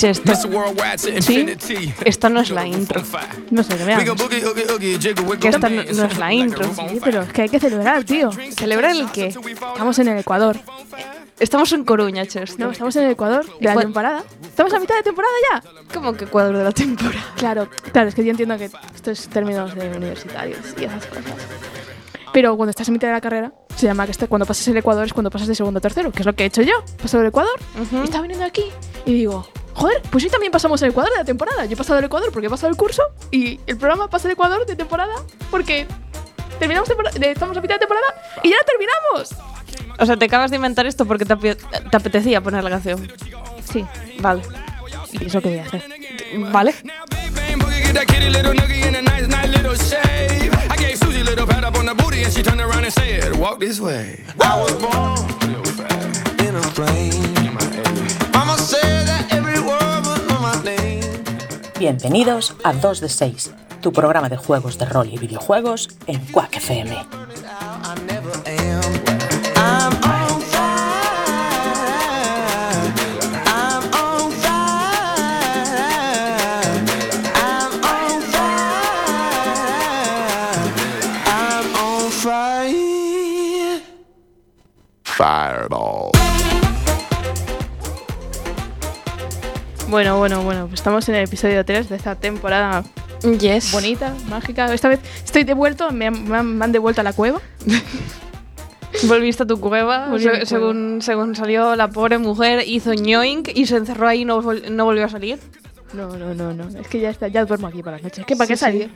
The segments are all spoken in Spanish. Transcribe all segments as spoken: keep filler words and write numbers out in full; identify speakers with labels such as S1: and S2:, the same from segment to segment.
S1: Che, esto,
S2: ¿Sí?
S1: esto no es la intro.
S2: No sé, que veamos.
S1: Que esta no, no es la intro.
S2: Sí, pero es que hay que celebrar, tío.
S1: ¿Celebrar el qué?
S2: Estamos en el Ecuador.
S1: Estamos en Coruña, Chester.
S2: No, estamos en el Ecuador de la
S1: Ecua-
S2: temporada. Estamos a mitad de temporada ya.
S1: ¿Cómo que cuadro de la temporada?
S2: Claro, claro, es que yo entiendo que esto es términos de universitarios y esas cosas. Pero cuando estás en mitad de la carrera, se llama que este, cuando pasas el Ecuador es cuando pasas de segundo a tercero, que es lo que he hecho yo. Paso el Ecuador,
S1: Uh-huh.
S2: y estaba viniendo aquí y digo, joder, pues hoy también pasamos el Ecuador de la temporada. Yo he pasado el Ecuador porque he pasado el curso y el programa pasa el Ecuador de temporada porque terminamos temporada, estamos a mitad de temporada y ya terminamos.
S1: O sea, te acabas de inventar esto porque te, api- te apetecía poner la canción.
S2: Sí,
S1: Vale.
S2: y eso que voy a hacer.
S1: Vale.
S3: Bienvenidos a dos de seis, tu programa de juegos de rol y videojuegos en Quack F M.
S4: Fireball.
S2: Bueno, bueno, bueno, pues estamos en el episodio tres de esta temporada
S1: Yes.
S2: bonita, mágica. Esta vez estoy devuelto, me han, me han- me han devuelto a la cueva.
S1: Volviste a tu cueva.
S2: Volví a mi
S1: se-
S2: cueva.
S1: según, según salió, la pobre mujer hizo ñoink y se encerró ahí y no, vol- no volvió a salir.
S2: No, no, no, no. Es que ya está, ya duermo aquí para las noches. ¿Qué, ¿Para qué
S1: Sí,
S2: salir?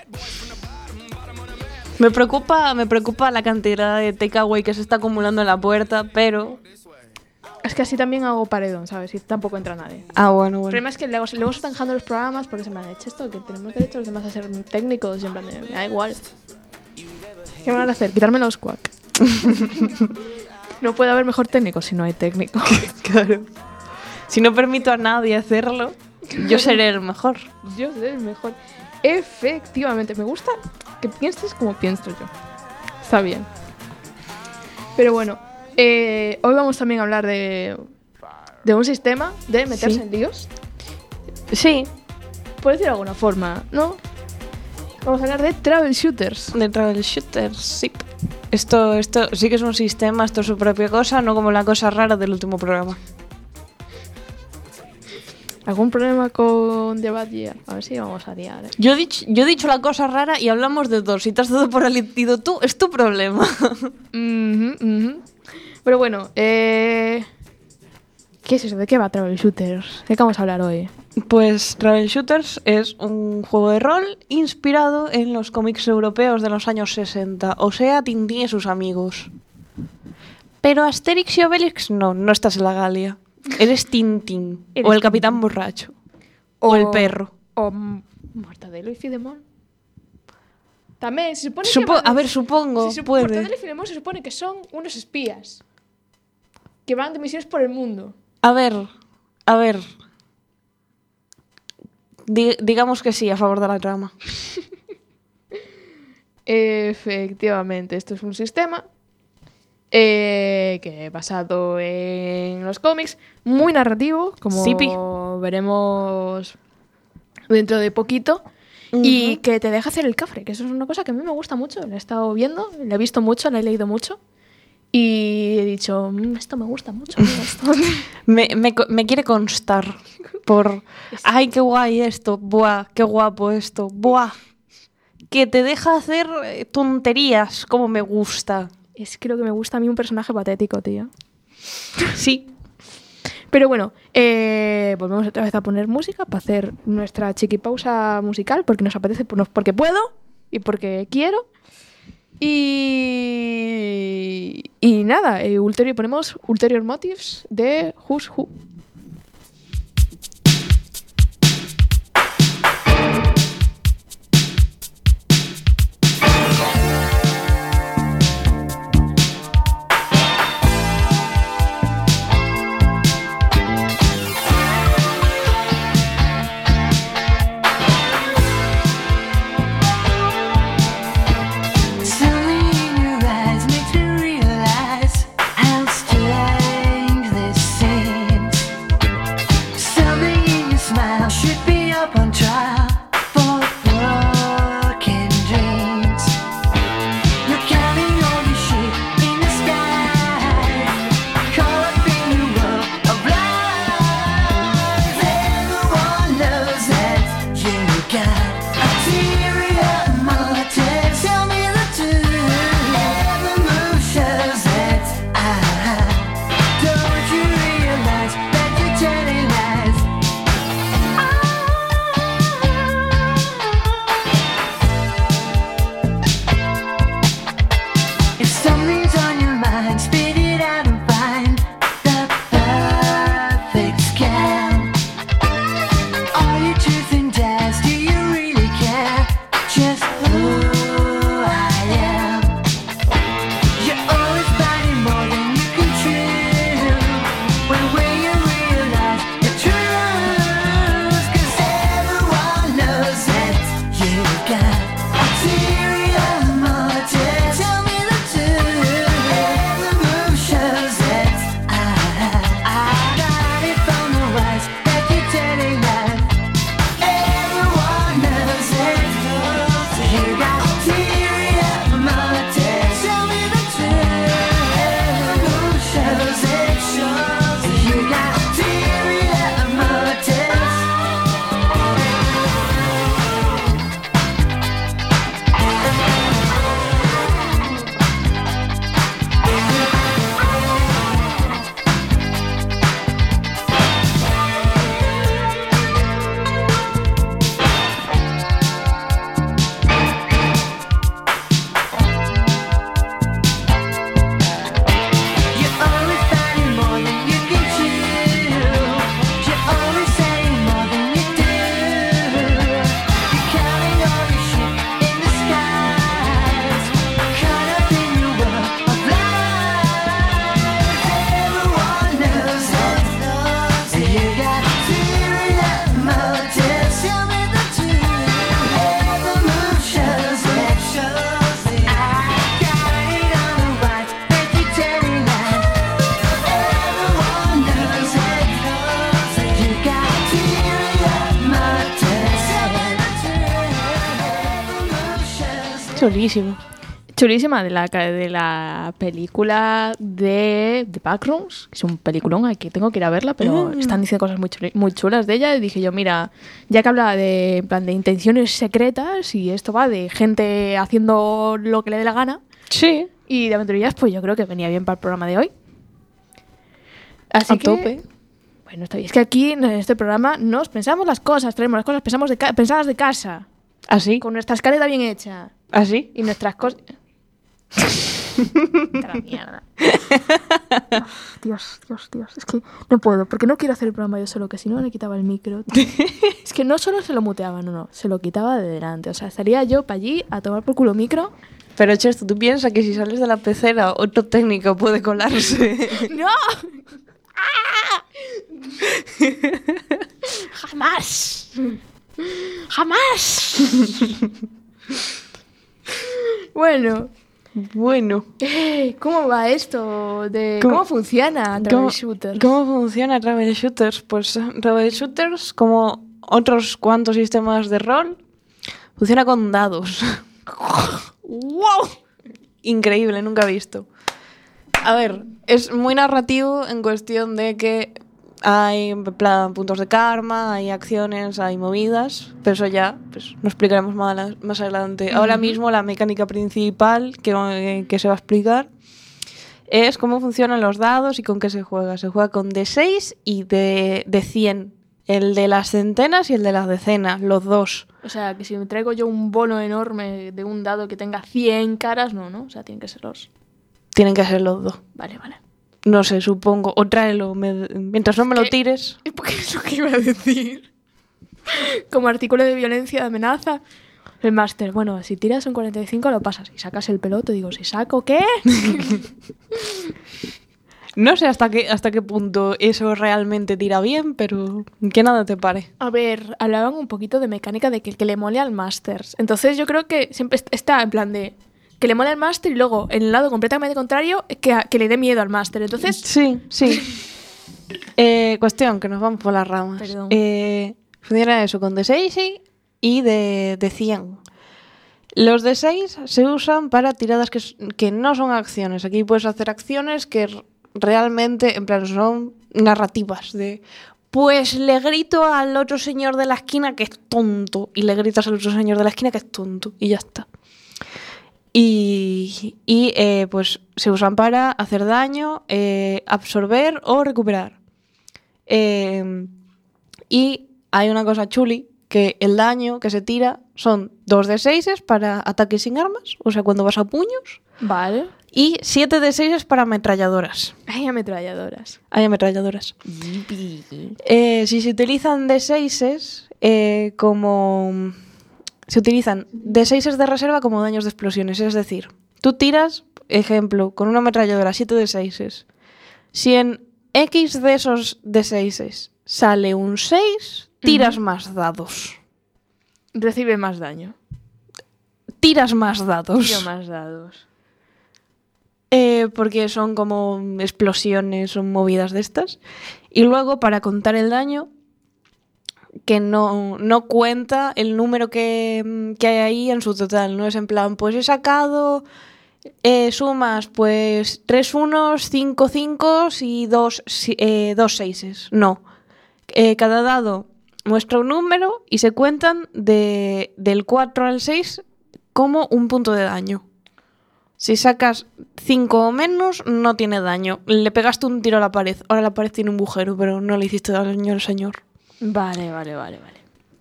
S1: Me preocupa, me preocupa la cantidad de takeaway que se está acumulando en la puerta, pero...
S2: Es que así también hago paredón, ¿sabes? Y tampoco entra nadie.
S1: Ah, bueno,
S2: El
S1: bueno.
S2: problema es que luego, luego se están dejando los programas porque se me han hecho esto, que tenemos derecho los demás a ser técnicos y en plan de, me da igual. ¿Qué me van a hacer? Quitarme los quack. No puede haber mejor técnico si no hay técnico.
S1: Claro. Si no permito a nadie hacerlo, yo seré el mejor.
S2: Yo soy el mejor. Efectivamente, me gusta que pienses como pienso yo. Está bien. Pero bueno, eh, hoy vamos también a hablar de, de un sistema de meterse
S1: Sí.
S2: en líos.
S1: Sí,
S2: Por decir de alguna forma, ¿no? Vamos a hablar de travel shooters.
S1: de Travel Shooters, sí. Esto, esto sí que es un sistema, esto es su propia cosa, no como la cosa rara del último programa.
S2: ¿Algún problema con The Bad Year? A ver si vamos a liar, ¿eh?
S1: Yo he, dicho, yo he dicho la cosa rara y hablamos de dos. Si te has dado por aludido tú, es tu problema.
S2: Ujú, ujú. Pero bueno, eh... ¿qué es eso? ¿De qué va Travel Shooters? ¿De qué vamos a hablar hoy?
S1: Pues Travel Shooters es un juego de rol inspirado en los cómics europeos de los años sesenta, o sea, Tintín y sus amigos. Pero Asterix y Obelix no, no estás en la Galia. Eres Tintín,
S2: Eres
S1: o el
S2: Tintín.
S1: capitán borracho, o, el perro.
S2: O mm, Mortadelo y Filemón. También, se supone
S1: Supo-
S2: que... van-
S1: a ver, supongo,
S2: se sup-
S1: puede.
S2: Mortadelo y Filemón se supone que son unos espías. Que van de misiones por el mundo.
S1: A ver, a ver. Di- digamos que sí, a favor de la trama.
S2: Efectivamente, esto es un sistema eh, que basado en los cómics, muy narrativo, como
S1: Sipi.
S2: veremos dentro de poquito, y que te deja hacer el cafre, que eso es una cosa que a mí me gusta mucho. La he estado viendo, la he visto mucho, la he leído mucho, y he dicho, "Mm, esto me gusta mucho. mira, esto".
S1: Me, me co- me quiere constar por... ¡Ay, qué guay esto! ¡Buah! ¡Qué guapo esto! ¡Buah! Que te deja hacer eh, tonterías, como me gusta.
S2: Es que lo que me gusta a mí un personaje patético, tío.
S1: Sí.
S2: Pero bueno, eh, volvemos otra vez a poner música para hacer nuestra chiquipausa musical, porque nos apetece, pues, porque puedo y porque quiero. Y, y nada, eh, ulterior, ponemos Ulterior Motives de Who's Who.
S5: Something in your eyes makes me realize how strange this seems.
S1: Chulísimo.
S2: Chulísima, de la, de la película de The Backrooms, que es un peliculón, aquí tengo que ir a verla, pero
S1: Mm.
S2: están diciendo cosas muy, chuli- muy chulas de ella. Y dije yo, mira, ya que habla de, en plan, de intenciones secretas y esto va de gente haciendo lo que le dé la gana
S1: Sí.
S2: y de aventurillas, pues yo creo que venía bien para el programa de hoy. Así
S1: A
S2: que,
S1: tope.
S2: bueno, está bien. Es que aquí en este programa nos pensamos las cosas, traemos las cosas pensamos de ca- pensadas de casa,
S1: ¿Así?
S2: con nuestra escaleta bien hecha
S1: ¿Así?
S2: y nuestras cosas... la mierda. Dios, Dios, Dios. Es que no puedo, porque no quiero hacer el programa yo solo, que si no le quitaba el micro. Es que no solo se lo muteaba, no, no, se lo quitaba de delante. O sea, estaría yo para allí a tomar por culo micro.
S1: Pero, Chesto, ¿tú piensas que si sales de la pecera otro técnico puede colarse?
S2: ¡No! ¡Ah! ¡Jamás! ¡Jamás! Bueno,
S1: Bueno.
S2: eh, ¿cómo va esto? De, ¿Cómo,
S1: ¿Cómo-
S2: funciona
S1: ¿Cómo,
S2: Travel Shooters?
S1: ¿Cómo funciona Travel Shooters? Pues eh, Travel Shooters, como otros cuantos sistemas de rol, funciona con dados. ¡Wow! Increíble, nunca visto. A ver, es muy narrativo en cuestión de que hay en plan, puntos de karma, hay acciones, hay movidas, pero eso ya pues, lo explicaremos más, más adelante. Ahora mismo la mecánica principal que, eh, que se va a explicar es cómo funcionan los dados y con qué se juega. Se juega con de seis y de, de cien. El de las centenas y el de las decenas, los dos.
S2: O sea, que si me traigo yo un bono enorme de un dado que tenga cien caras, no, ¿no? O sea, tienen que ser los...
S1: Tienen que ser los dos.
S2: Vale, vale.
S1: No sé, supongo. O tráelo. me- mientras no me lo
S2: ¿Qué?
S1: tires.
S2: Porque es lo que iba a decir. Como artículo de violencia, de amenaza. El máster, bueno, si tiras un cuarenta y cinco lo pasas. Y sacas el peloto, digo, ¿si saco qué?
S1: No sé hasta qué, hasta qué punto eso realmente tira bien, pero que nada te pare.
S2: A ver, hablaban un poquito de mecánica de que, que le mole al máster. Entonces yo creo que siempre est- está en plan de que le mole al máster y luego en el lado completamente contrario que, a- que le dé miedo al máster. Entonces,
S1: Sí, sí. Eh, cuestión, que nos vamos por las ramas.
S2: Perdón.
S1: Eh, funciona eso con de seis y- y de, de cien. Los de seis se usan para tiradas que, s- que no son acciones. Aquí puedes hacer acciones que r- realmente, en plan, son narrativas de... Pues le grito al otro señor de la esquina que es tonto. Y le gritas al otro señor de la esquina que es tonto. Y ya está. Y, y, eh, pues se usan para hacer daño, eh, absorber o recuperar. Eh, y hay una cosa chuli, que el daño que se tira son dos de seis para ataques sin armas, o sea, cuando vas a puños,
S2: vale.
S1: y siete de seis para ametralladoras.
S2: Hay ametralladoras.
S1: Hay ametralladoras. Eh, si se utilizan de seis eh, como... Se utilizan de seis de reserva como daños de explosiones. Es decir, tú tiras, ejemplo, con una ametralladora siete de seis. Si en X de esos de seis sale un seis, tiras
S2: Ujú.
S1: más dados.
S2: Recibe más daño.
S1: Tiras más dados.
S2: Tiro más dados.
S1: Eh, porque son como explosiones, son movidas de estas. Y luego, para contar el daño, que no, no cuenta el número que, que hay ahí en su total. No es en plan, pues he sacado eh, sumas, pues tres unos, cinco cinco y dos, si- eh, dos seises. No. Eh, cada dado muestra un número y se cuentan de, del cuatro al seis como un punto de daño. Si sacas cinco o menos, no tiene daño. Le pegaste un tiro a la pared. Ahora la pared tiene un agujero, pero no le hiciste daño al señor.
S2: Vale, vale, vale, vale.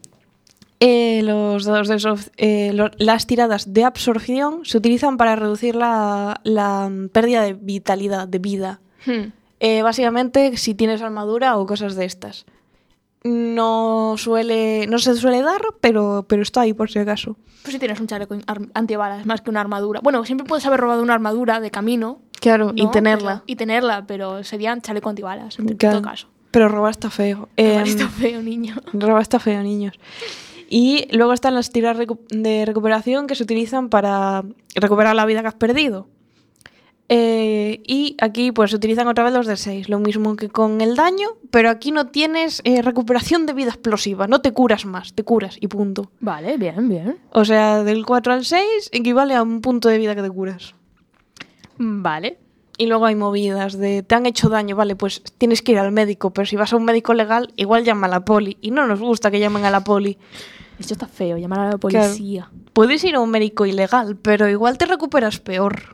S1: Eh, los dados de sof- eh, lo- las tiradas de absorción se utilizan para reducir la, la mm, pérdida de vitalidad, de vida.
S2: Hmm.
S1: Eh, básicamente, si tienes armadura o cosas de estas. No suele, no se suele dar, pero, pero está ahí por si acaso.
S2: Pues si tienes un chaleco ar- antibalas más que una armadura. Bueno, siempre puedes haber robado una armadura de camino.
S1: Claro, y
S2: ¿no?
S1: tenerla.
S2: Pero- y tenerla, pero serían chaleco antibalas, en
S1: Claro.
S2: todo caso.
S1: Pero robar está feo.
S2: Robar
S1: Em,
S2: está feo, niño.
S1: Robar está feo, niños. Y luego están las tiradas recu- de recuperación que se utilizan para recuperar la vida que has perdido. Eh, y aquí pues se utilizan otra vez los de seis, lo mismo que con el daño, pero aquí no tienes eh, recuperación de vida explosiva, no te curas más, te curas y punto.
S2: Vale, bien, bien.
S1: O sea, del cuatro al seis equivale a un punto de vida que te curas.
S2: Vale.
S1: Y luego hay movidas de, te han hecho daño, vale, pues tienes que ir al médico, pero si vas a un médico legal, igual llama a la poli, y no nos gusta que llamen a la poli.
S2: Esto está feo, llamar a la policía.
S1: Claro. Puedes ir a un médico ilegal, pero igual te recuperas peor.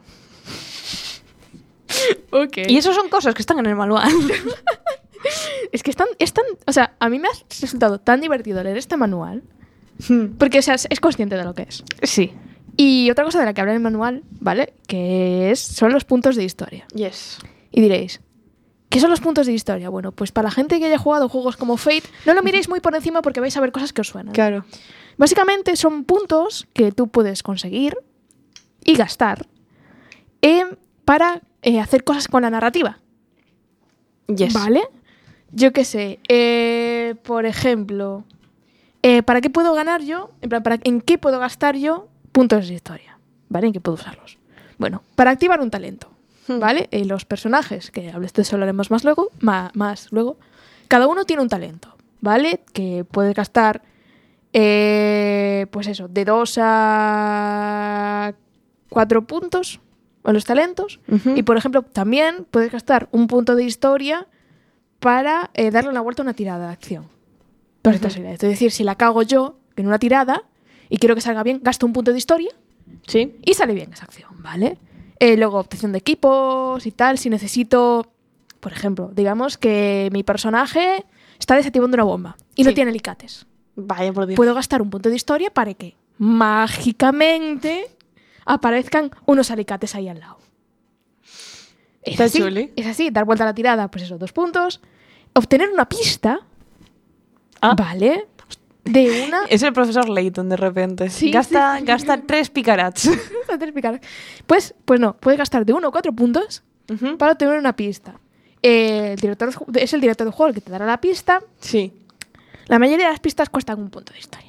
S2: Ok.
S1: Y eso son cosas que están en el manual.
S2: Es que es tan, es tan... O sea, a mí me ha resultado tan divertido leer este manual, porque, o sea, es consciente de lo que es.
S1: Sí.
S2: Y otra cosa de la que habla en el manual, ¿vale? Que es, son los puntos de historia.
S1: Yes.
S2: Y diréis, ¿qué son los puntos de historia? Bueno, pues para la gente que haya jugado juegos como Fate, no lo miréis muy por encima porque vais a ver cosas que os suenan.
S1: Claro.
S2: Básicamente son puntos que tú puedes conseguir y gastar eh, para eh, hacer cosas con la narrativa.
S1: Yes.
S2: ¿Vale? Yo qué sé. Eh, por ejemplo, eh, ¿para qué puedo ganar yo? En plan, ¿para, ¿en qué puedo gastar yo puntos de historia? ¿Vale? ¿En qué puedo usarlos? Bueno, para activar un talento. ¿Vale? Eh, los personajes, que de eso hablaremos más luego, más, más luego, cada uno tiene un talento, ¿vale? Que puede gastar, eh, pues eso, de dos a cuatro puntos en los talentos.
S1: Uh-huh.
S2: Y, por ejemplo, también puedes gastar un punto de historia para eh, darle una vuelta a una tirada de acción. Uh-huh. Es decir, si la cago yo en una tirada y quiero que salga bien, gasto un punto de historia.
S1: Sí.
S2: Y sale bien esa acción, ¿vale? Eh, luego, obtención de equipos y tal. Si necesito, por ejemplo, digamos que mi personaje está desactivando una bomba y
S1: sí.
S2: no tiene alicates.
S1: Vaya por Dios.
S2: Puedo gastar un punto de historia para que mágicamente aparezcan unos alicates ahí al lado. Es
S1: Está
S2: así,
S1: chuli.
S2: es así, dar vuelta a la tirada, pues eso, dos puntos. Obtener una pista,
S1: ah.
S2: ¿vale? De una...
S1: Es el profesor Layton de repente.
S2: Sí,
S1: gasta,
S2: sí.
S1: gasta tres picarats.
S2: tres picarats. Pues, pues no, puedes gastar de uno a cuatro puntos uh-huh. para obtener una pista. Eh, el director es el director del juego el que te dará la pista.
S1: Sí.
S2: La mayoría de las pistas cuestan un punto de historia.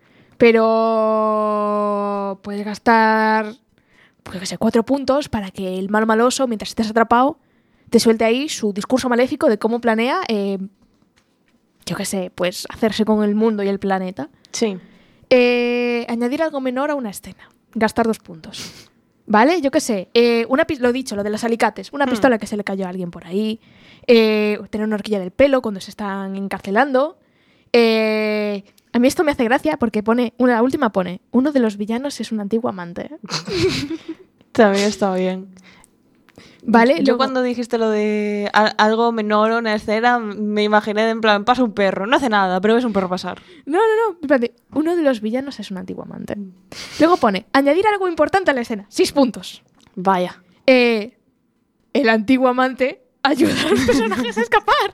S2: Pero puedes gastar, pues, qué sé, cuatro puntos para que el malo maloso, mientras estés atrapado, te suelte ahí su discurso maléfico de cómo planea... Eh, yo qué sé, pues hacerse con el mundo y el planeta.
S1: Sí.
S2: Eh, añadir algo menor a una escena. Gastar dos puntos. ¿Vale? Yo qué sé. Eh, una lo dicho, lo de los alicates. Una hmm. pistola que se le cayó a alguien por ahí. Eh, tener una horquilla del pelo cuando se están encarcelando. Eh, a mí esto me hace gracia porque pone, una, la última pone, uno de los villanos es un antiguo amante.
S1: También está bien.
S2: Vale,
S1: yo
S2: luego...
S1: cuando dijiste lo de a, algo menor o una escena, me imaginé de en plan, pasa un perro, no hace nada, pero ves un perro pasar.
S2: No, no, no, espérate, uno de los villanos es un antiguo amante. Luego pone, añadir algo importante a la escena, seis puntos.
S1: Vaya.
S2: Eh, el antiguo amante ayuda a los personajes a escapar.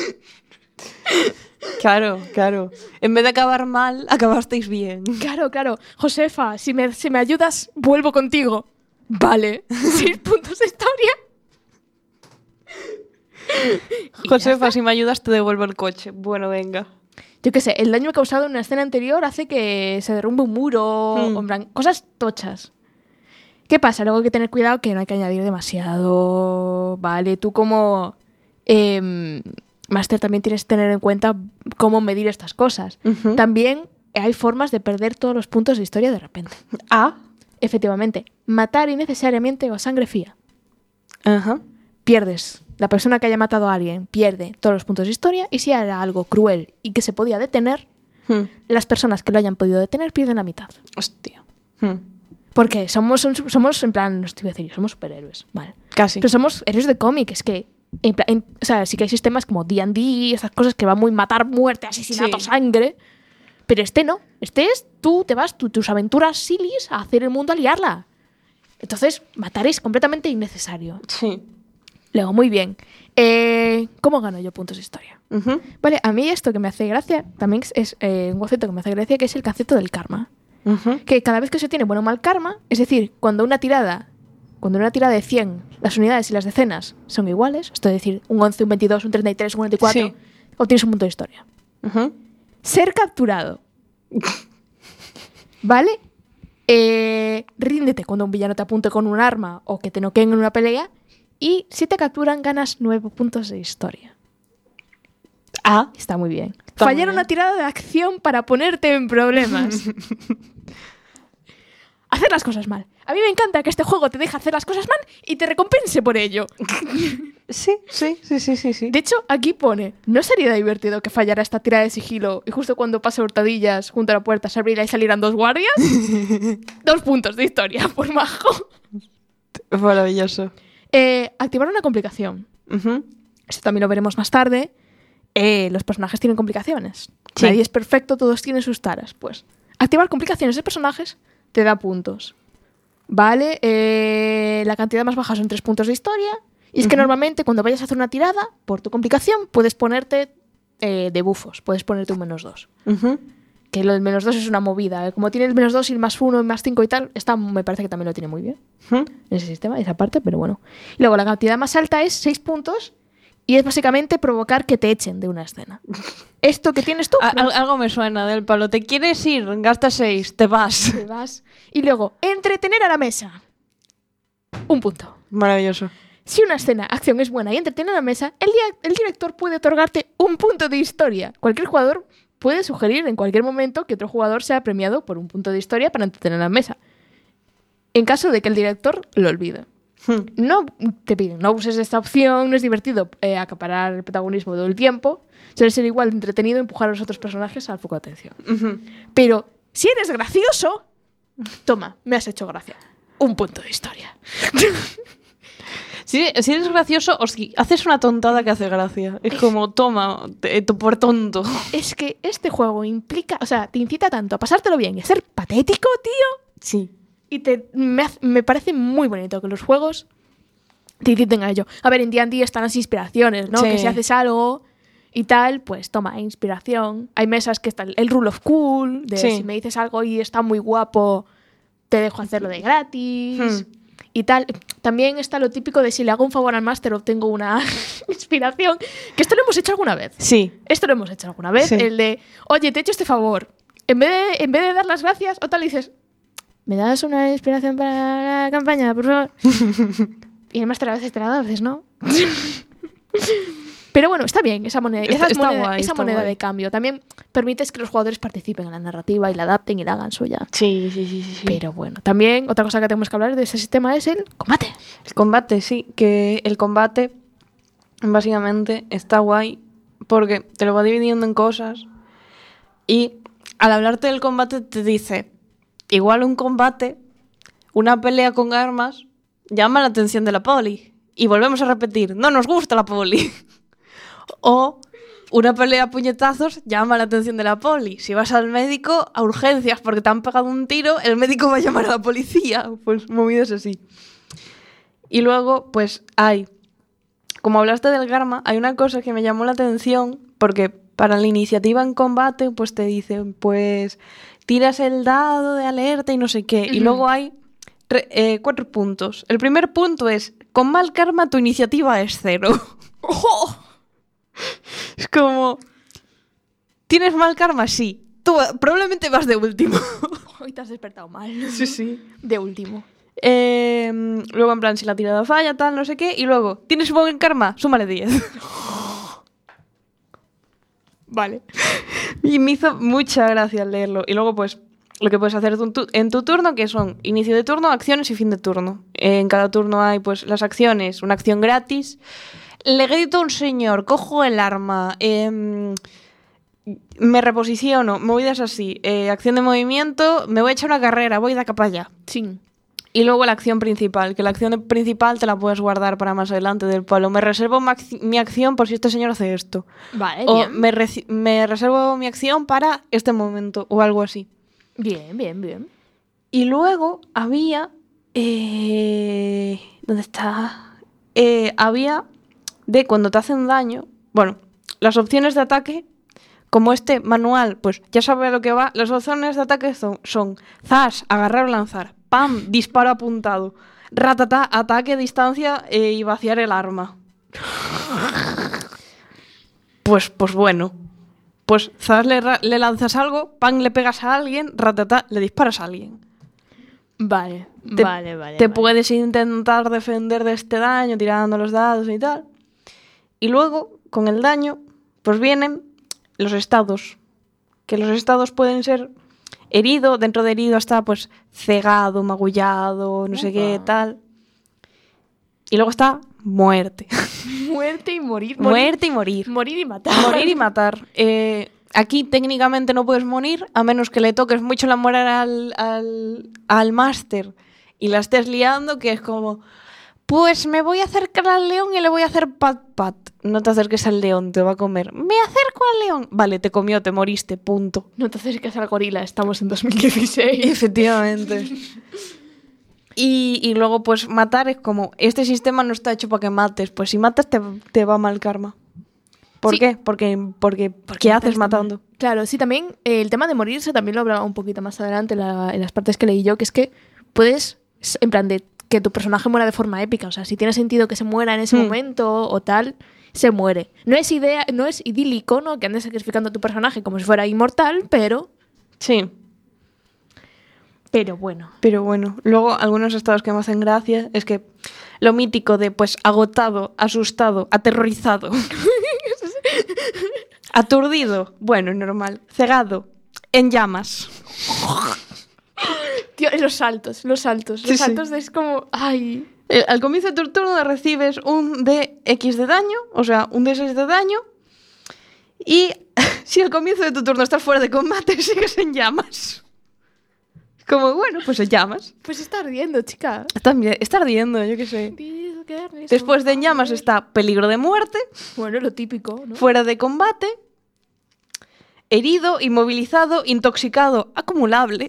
S1: Claro, claro. En vez de acabar mal, acabasteis bien.
S2: Claro, claro. Josefa, si me, si me ayudas, vuelvo contigo. Vale, seis puntos de historia.
S1: Josefa, si me ayudas te devuelvo el coche. Bueno, venga.
S2: Yo qué sé, el daño causado en una escena anterior hace que se derrumbe un muro, hmm. o en plan, cosas tochas. ¿Qué pasa? Luego hay que tener cuidado que no hay que añadir demasiado. Vale, tú como eh, máster también tienes que tener en cuenta cómo medir estas cosas. Uh-huh. También hay formas de perder todos los puntos de historia de repente.
S1: Ah,
S2: efectivamente, matar innecesariamente o a sangre fría.
S1: Ajá.
S2: Pierdes. La persona que haya matado a alguien pierde todos los puntos de historia y si era algo cruel y que se podía detener, hmm. las personas que lo hayan podido detener pierden la mitad.
S1: Hostia. Hmm.
S2: Porque somos, somos, en plan, no estoy a decir, somos superhéroes, vale.
S1: Casi.
S2: Pero somos héroes de cómic, es que, en plan, en, o sea, sí que hay sistemas como D and D, esas cosas que van muy matar, muerte, asesinato, sí. sangre. Pero este no. Este es, tú te vas, tú, tus aventuras silis a hacer el mundo, a liarla. Entonces, matar es completamente innecesario.
S1: Sí.
S2: Luego, muy bien. Eh, ¿Cómo gano yo puntos de historia?
S1: Uh-huh.
S2: Vale, a mí esto que me hace gracia también es eh, un concepto que me hace gracia, que es el concepto del karma. Uh-huh. Que cada vez que se tiene bueno o mal karma, es decir, cuando una tirada, cuando una tirada de cien, las unidades y las decenas son iguales, esto es decir, un once, un veintidós, un treinta y tres, un cuarenta y cuatro, sí. obtienes un punto de historia. Uh-huh. Ser capturado. ¿Vale? Eh, ríndete cuando un villano te apunte con un arma o que te noqueen en una pelea. Y si te capturan, ganas nueve puntos de historia.
S1: Ah,
S2: Está muy bien.
S1: Está muy
S2: Fallar
S1: bien.
S2: una tirada de acción para ponerte en problemas. Hacer las cosas mal. A mí me encanta que este juego te deje hacer las cosas mal y te recompense por ello.
S1: sí, sí, sí, sí, sí, sí.
S2: De hecho, aquí pone, ¿no sería divertido que fallara esta tirada de sigilo y justo cuando pase hurtadillas junto a la puerta se abriera y salieran dos guardias? Dos puntos de historia, por majo.
S1: Maravilloso.
S2: Eh, activar una complicación.
S1: Ujú.
S2: Esto también lo veremos más tarde. Eh, los personajes tienen complicaciones.
S1: Sí.
S2: Nadie es perfecto, todos tienen sus taras. Pues activar complicaciones de personajes te da puntos. Vale, eh, la cantidad más baja son tres puntos de historia. Y es que
S1: Ujú.
S2: normalmente cuando vayas a hacer una tirada, por tu complicación, puedes ponerte eh, debuffos. Puedes ponerte un menos dos.
S1: Ujú.
S2: Que lo del menos dos es una movida. Como tiene el menos dos y el más uno y más cinco y tal, esta me parece que también lo tiene muy bien.
S1: Ujú.
S2: Ese sistema, esa parte, pero bueno. Y luego la cantidad más alta es seis puntos y es básicamente provocar que te echen de una escena. Esto que tienes tú,
S1: A-
S2: no,
S1: al- algo me suena del palo. ¿Te quieres ir? Gasta seis, te vas.
S2: te vas. Y luego, entretener a la mesa. Un punto.
S1: Maravilloso.
S2: Si una escena, acción es buena y entretiene a la mesa, el, dia- el director puede otorgarte un punto de historia. Cualquier jugador puede sugerir en cualquier momento que otro jugador sea premiado por un punto de historia para entretener a la mesa. En caso de que el director lo olvide.
S1: Hmm.
S2: No te piden, no uses esta opción, no es divertido eh, acaparar el protagonismo todo el tiempo. Suele ser igual de entretenido empujar a los otros personajes al foco de atención.
S1: Ujú.
S2: Pero si eres gracioso, toma, me has hecho gracia. Un punto de historia.
S1: Si, si eres gracioso o si haces una tontada que hace gracia. Es como, toma, te- tú por tonto.
S2: Es que este juego implica, o sea, te incita tanto a pasártelo bien y a ser patético, tío.
S1: Sí.
S2: Y te, me, hace- me parece muy bonito que los juegos te inciten a ello. A ver, en D and D están las inspiraciones, ¿no?
S1: Sí.
S2: Que si haces algo y tal, pues toma, inspiración. Hay mesas que están el rule of cool, de
S1: Sí.
S2: si me dices algo y está muy guapo, te dejo hacerlo de gratis.
S1: Hmm.
S2: Y tal. También está lo típico de si le hago un favor al máster obtengo una inspiración. Que esto lo hemos hecho alguna vez.
S1: Sí.
S2: Esto lo hemos hecho alguna vez.
S1: Sí.
S2: El de, oye, te he hecho este favor. En vez de, en vez de dar las gracias, o tal, dices, ¿me das una inspiración para la campaña, por favor? Y el máster a veces te la da, a veces no. Pero bueno, está bien esa moneda,
S1: Está-
S2: esa
S1: está
S2: moneda,
S1: guay,
S2: esa
S1: está
S2: moneda
S1: guay.
S2: de cambio. También permites que los jugadores participen en la narrativa y la adapten y la hagan suya.
S1: Sí, sí, sí, sí, sí.
S2: Pero bueno, también otra cosa que tenemos que hablar de ese sistema es el combate.
S1: El combate, sí. Que el combate, básicamente, está guay porque te lo va dividiendo en cosas. Y al hablarte del combate te dice, igual un combate, una pelea con armas, llama la atención de la poli. Y volvemos a repetir, no nos gusta la poli. O una pelea a puñetazos llama la atención de la poli. Si vas al médico a urgencias porque te han pegado un tiro, el médico va a llamar a la policía. Pues movidas así. Y luego, pues hay, como hablaste del Garma, hay una cosa que me llamó la atención porque para la iniciativa en combate, pues te dicen, pues tiras el dado de alerta y no sé qué. Y
S2: Ujú.
S1: luego hay re- eh, cuatro puntos. El primer punto es, con mal karma tu iniciativa es cero. ¡Oh! Es como, ¿tienes mal karma? Sí. Tú eh, probablemente vas de último.
S2: Hoy te has despertado mal.
S1: Sí, sí.
S2: De último.
S1: Eh, luego, en plan, si la tirada falla, tal, no sé qué. Y luego, ¿tienes buen karma? Súmale diez.
S2: Vale.
S1: Y me hizo mucha gracia leerlo. Y luego, pues, lo que puedes hacer tu- tu- en tu turno, que son inicio de turno, acciones y fin de turno. En cada turno hay, pues, las acciones, una acción gratis. Le grito a un señor, cojo el arma, em, me reposiciono, movidas así. Eh, acción de movimiento, me voy a echar una carrera, voy de acá para allá.
S2: Sí.
S1: Y luego la acción principal, que la acción principal te la puedes guardar para más adelante del palo. Me reservo ma- mi acción por si este señor hace esto.
S2: Vale,
S1: O
S2: bien.
S1: me, reci- me reservo mi acción para este momento o algo así.
S2: Bien, bien, bien.
S1: Y luego había... eh, ¿Dónde está? Eh, había de cuando te hacen daño... Bueno, las opciones de ataque, como este manual, pues ya sabe a lo que va. Las opciones de ataque son, son zas, agarrar o lanzar. Pam, disparo apuntado. Ratata, ataque a distancia eh, y vaciar el arma. Pues, pues bueno. Pues zas le, ra- le lanzas algo, pam, le pegas a alguien, ratata, le disparas a alguien.
S2: Vale,
S1: Te,
S2: vale, vale.
S1: te
S2: vale.
S1: puedes intentar defender de este daño tirando los dados y tal. Y luego, con el daño, pues vienen los estados. Que los estados pueden ser herido, dentro de herido está pues cegado, magullado, no sé qué, tal. Y luego está muerte.
S2: Muerte y morir. morir
S1: Muerte y morir.
S2: Morir y matar.
S1: Morir y matar. Eh, aquí técnicamente no puedes morir a menos que le toques mucho la moral al, al, al máster y la estés liando, que es como, pues me voy a acercar al león y le voy a hacer pat pat. No te acerques al león, te va a comer. Me acerco al león. Vale, te comió, te moriste, punto.
S2: No te acerques al gorila, estamos en dos mil dieciséis.
S1: Efectivamente. Y, y luego, pues, matar es como, este sistema no está hecho para que mates. Pues si matas, te, te va mal karma. ¿Por
S2: Sí.
S1: qué? Porque, porque, ¿qué haces matando?
S2: Claro, sí, también eh, el tema de morirse también lo hablaba un poquito más adelante en, la- en las partes que leí yo, que es que puedes, s- en plan de que tu personaje muera de forma épica. O sea, si tiene sentido que se muera en ese
S1: Hmm.
S2: momento o tal, se muere. No es idea, no es idílico, ¿no? Que andes sacrificando a tu personaje como si fuera inmortal, pero.
S1: Sí.
S2: Pero bueno.
S1: Pero bueno, luego algunos estados que me hacen gracia es que lo mítico de, pues, agotado, asustado, aterrorizado, aturdido, bueno, normal, cegado, en llamas.
S2: Tío, los saltos, los saltos.
S1: Sí,
S2: Los
S1: sí.
S2: saltos de- es como. Ay.
S1: Eh, al comienzo de tu turno recibes un D X de daño, o sea, un D seis de daño, y si al comienzo de tu turno estás fuera de combate, sigues en llamas. Como, bueno, pues en llamas.
S2: Pues está ardiendo, chica.
S1: Está, está ardiendo, yo qué sé. Después de en llamas está peligro de muerte,
S2: Bueno, lo típico, ¿no?
S1: fuera de combate, herido, inmovilizado, intoxicado, acumulable.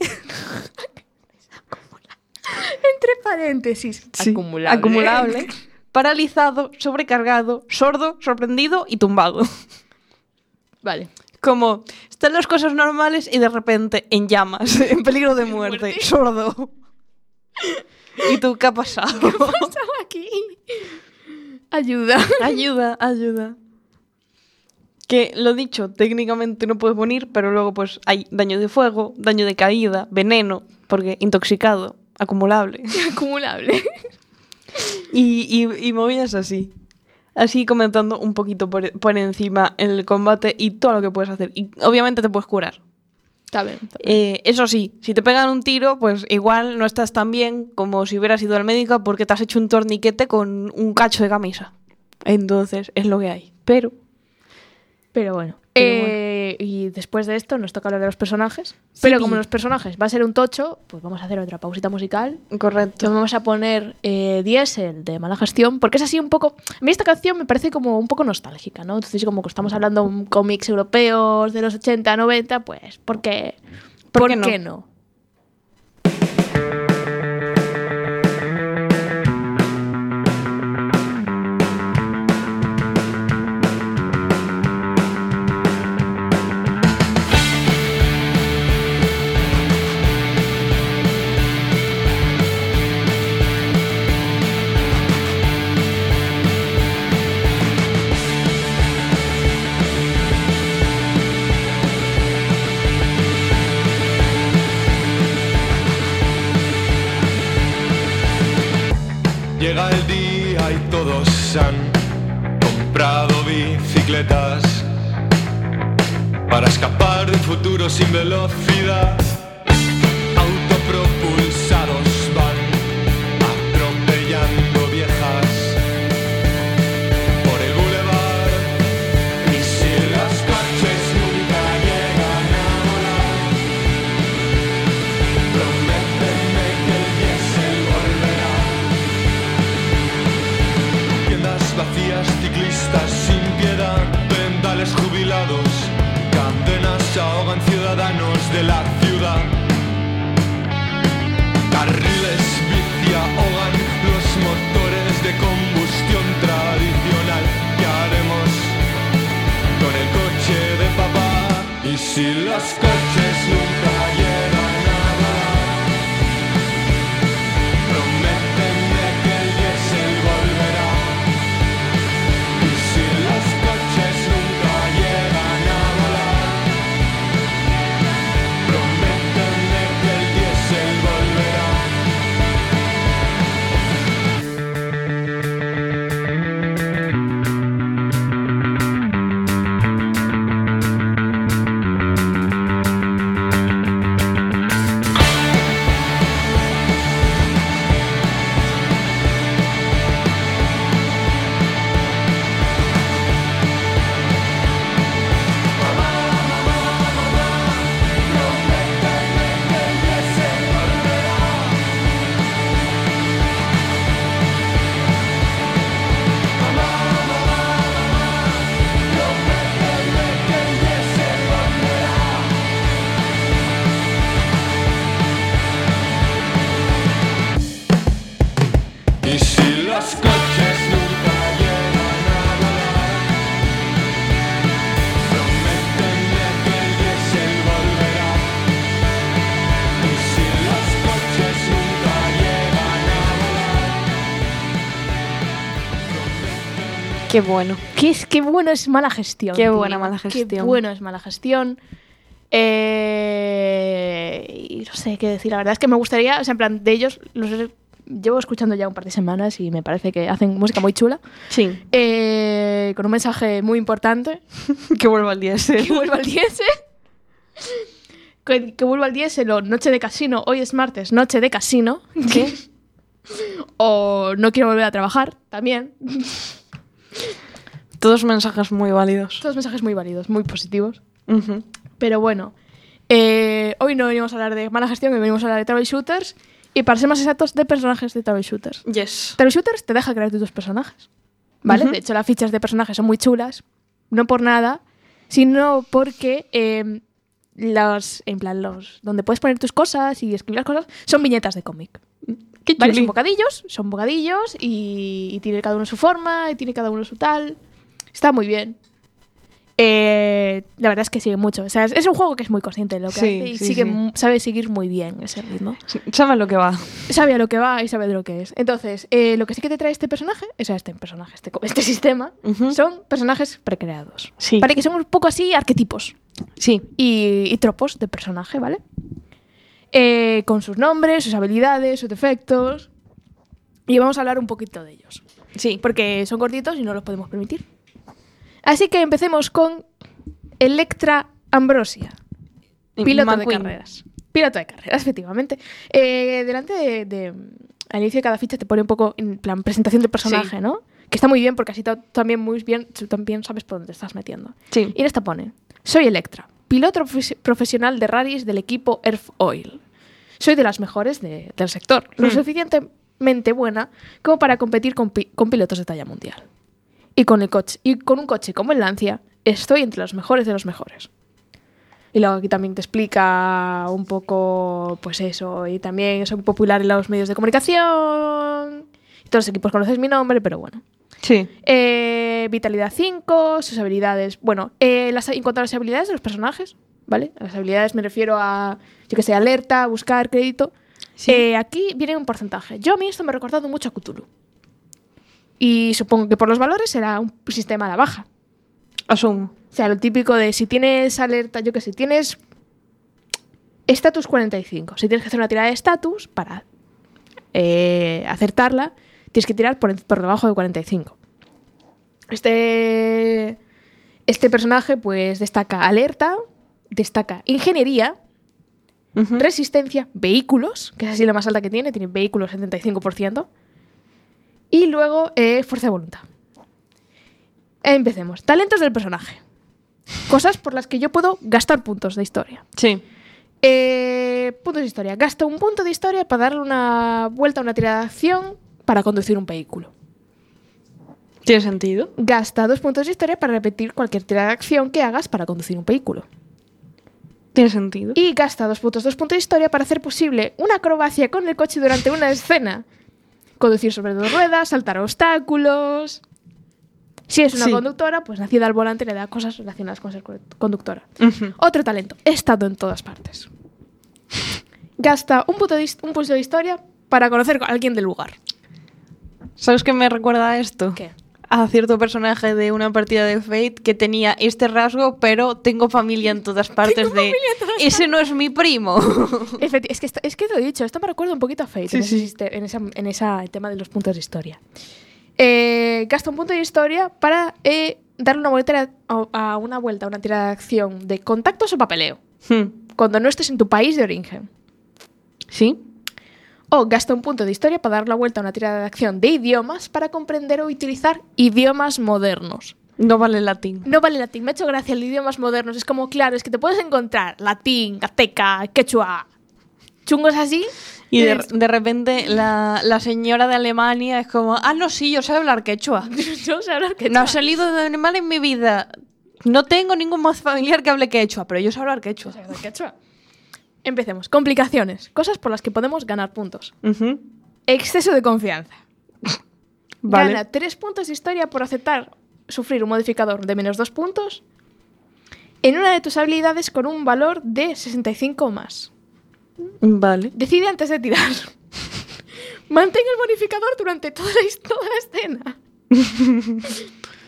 S2: Entre paréntesis.
S1: Sí,
S2: acumulable.
S1: acumulable, paralizado, sobrecargado, sordo, sorprendido y tumbado.
S2: Vale.
S1: Como están las cosas normales y de repente en llamas, en peligro de muerte,
S2: Muerte.
S1: sordo. ¿Y tú qué ha pasado?
S2: Estaba aquí. Ayuda.
S1: Ayuda, ayuda. Que lo dicho, técnicamente no puedes morir, pero luego pues hay daño de fuego, daño de caída, veneno, porque intoxicado, acumulable.
S2: Acumulable.
S1: Y, y, y movidas así. Así comentando un poquito por, por encima el combate y todo lo que puedes hacer. Y obviamente te puedes curar.
S2: Está bien. Está bien.
S1: Eh, eso sí, si te pegan un tiro, pues igual no estás tan bien como si hubieras ido al médico porque te has hecho un torniquete con un cacho de camisa. Entonces, es lo que hay. Pero,
S2: Pero bueno.
S1: Pero
S2: Eh, y después de esto nos toca hablar de los personajes. Pero
S1: Sí.
S2: como los personajes va a ser un tocho, pues vamos a hacer otra pausita musical.
S1: correcto.
S2: Nos vamos a poner eh, Diesel de Mala Gestión, porque es así un poco... A mí esta canción me parece como un poco nostálgica, ¿no? Entonces como que estamos hablando de un cómics europeos de los ochenta, noventa, pues, ¿por qué?
S1: ¿Por
S2: ¿Por
S1: qué no?
S2: qué no?
S4: Llega el día y todos han comprado bicicletas para escapar de un futuro sin velocidad. Autopropulsados van atropellando viejas por el bulevar. Y si los coches nunca llegan a volar, prométeme que el diésel volverá. Tiendas vacías, ciclistas sin piedad, vendales jubilados, cadenas ahogan ciudadanos de la ciudad.
S1: Qué bueno.
S2: Qué, es, qué bueno es mala gestión.
S1: Qué
S2: tío.
S1: buena mala gestión.
S2: Qué bueno es mala gestión. Eh, y no sé qué decir. La verdad es que me gustaría, o sea, en plan, de ellos los he- llevo escuchando ya un par de semanas y me parece que hacen música muy chula.
S1: Sí.
S2: Eh, con un mensaje muy importante.
S1: Que vuelva al diésel.
S2: Que vuelva al diésel. Que, que vuelva al diésel o noche de casino. Hoy es martes, noche de casino.
S1: ¿Qué?
S2: O no quiero volver a trabajar, también.
S1: Todos mensajes muy válidos.
S2: Todos mensajes muy válidos, muy positivos.
S1: Ujú.
S2: Pero bueno, eh, hoy no venimos a hablar de mala gestión, hoy venimos a hablar de travel shooters y, para ser más exactos, de personajes de travel shooters.
S1: Yes.
S2: Travel shooters te deja crear tus personajes, ¿vale?
S1: Ujú.
S2: De hecho, las fichas de personajes son muy chulas, no por nada, sino porque eh, los, en plan, los donde puedes poner tus cosas y escribir las cosas son viñetas de cómic.
S1: Qué
S2: Vale,
S1: chuli.
S2: son bocadillos, son bocadillos y, y tiene cada uno su forma y tiene cada uno su tal. Está muy bien. Eh, la verdad es que sigue mucho. O sea, es, es un juego que es muy consciente de lo que
S1: Sí,
S2: hace y
S1: sí,
S2: sigue,
S1: sí.
S2: mu- sabe seguir muy bien ese ritmo.
S1: Sí, ¿sabes lo que va?
S2: Sabe a lo que va y sabe de lo que es. Entonces, eh, lo que sí que te trae este personaje, o sea, este personaje, este, co- este sistema,
S1: Ujú.
S2: son personajes precreados.
S1: Sí.
S2: Vale, que son un poco así arquetipos
S1: Sí.
S2: y, y tropos de personaje, ¿vale? Eh, con sus nombres, sus habilidades, sus defectos. Y vamos a hablar un poquito de ellos.
S1: Sí.
S2: Porque son cortitos y no los podemos permitir. Así que empecemos con Electra Ambrosia, piloto de
S1: McQueen.
S2: carreras. Piloto de carreras, efectivamente. Eh, delante de, de- al inicio de cada ficha te pone un poco en plan presentación del personaje,
S1: Sí.
S2: ¿no? Que está muy bien porque así ta- también muy bien, tú también sabes por dónde te estás metiendo.
S1: Sí.
S2: Y en esta pone: soy Electra, piloto profes- profesional de rallies del equipo Earth Oil. Soy de las mejores de- del sector, lo
S1: Hmm.
S2: suficientemente buena como para competir con, pi- con pilotos de talla mundial. Y con, el coche, y con un coche como el Lancia, estoy entre los mejores de los mejores. Y luego aquí también te explica un poco, pues eso, y también soy popular en los medios de comunicación. Y todos los equipos conocéis mi nombre, pero bueno.
S1: Sí.
S2: Eh, vitalidad cinco, sus habilidades. Bueno, eh, las, en cuanto a las habilidades de los personajes, ¿vale? A las habilidades me refiero a, yo que sé, alerta, buscar, crédito.
S1: Sí.
S2: Eh, aquí viene un porcentaje. Yo a mí esto me ha recordado mucho a Cthulhu. Y supongo que por los valores será un sistema a la baja.
S1: Asumo.
S2: O sea, lo típico de si tienes alerta, yo que sé, tienes estatus cuarenta y cinco. Si tienes que hacer una tirada de estatus para eh, acertarla, tienes que tirar por, por debajo de cuarenta y cinco. Este, este personaje pues destaca alerta, destaca ingeniería,
S1: Ujú.
S2: resistencia, vehículos, que es así la más alta que tiene, tiene vehículos setenta y cinco por ciento, y luego eh, fuerza de voluntad. Empecemos. Talentos del personaje. Cosas por las que yo puedo gastar puntos de historia.
S1: Sí.
S2: Eh, puntos de historia. Gasta un punto de historia para darle una vuelta a una tirada de acción para conducir un vehículo.
S1: ¿Tiene sentido?
S2: Gasta dos puntos de historia para repetir cualquier tirada de acción que hagas para conducir un vehículo.
S1: ¿Tiene sentido?
S2: Y gasta dos puntos, dos puntos de historia para hacer posible una acrobacia con el coche durante una escena. Conducir sobre dos ruedas, saltar obstáculos. Si es una
S1: Sí.
S2: conductora, pues nacida al volante le da cosas relacionadas con ser co- conductora.
S1: Ujú.
S2: Otro talento, he estado en todas partes. Gasta un punto, de, his- un punto de historia para conocer a alguien del lugar.
S1: ¿Sabes qué me recuerda a esto?
S2: ¿Qué?
S1: A cierto personaje de una partida de Fate que tenía este rasgo, pero tengo familia en todas partes de... Ese no es mi primo.
S2: Efecti- es, que esto- es que te lo he dicho, esto me recuerda un poquito a Fate
S1: Sí,
S2: en, ese
S1: sí.
S2: siste- en, esa, en esa- el tema de los puntos de historia. Eh, gasta un punto de historia para eh, darle una vuelta a, a una vuelta a una tirada de acción de contactos o papeleo
S1: Hmm.
S2: cuando no estés en tu país de origen.
S1: ¿Sí?
S2: O gasta un punto de historia para dar la vuelta a una tirada de acción de idiomas para comprender o utilizar idiomas modernos.
S1: No vale latín.
S2: No vale latín, me ha hecho gracia el de idiomas modernos. Es como, claro, es que te puedes encontrar latín, azteca, quechua, chungos así.
S1: Y de,
S2: dices,
S1: de repente la, la señora de Alemania es como, ah, no, sí, yo sé hablar quechua.
S2: yo sé hablar quechua.
S1: No ha salido de animal en mi vida. No tengo ningún más familiar que hable quechua, pero yo sé hablar quechua.
S2: Yo sé hablar quechua. Empecemos. Complicaciones. Cosas por las que podemos ganar puntos.
S1: Ujú.
S2: Exceso de confianza.
S1: Vale.
S2: Gana tres puntos de historia por aceptar sufrir un modificador de menos dos puntos en una de tus habilidades con un valor de sesenta y cinco o más.
S1: Vale.
S2: Decide antes de tirar. Mantén el bonificador durante toda la, his- toda la escena.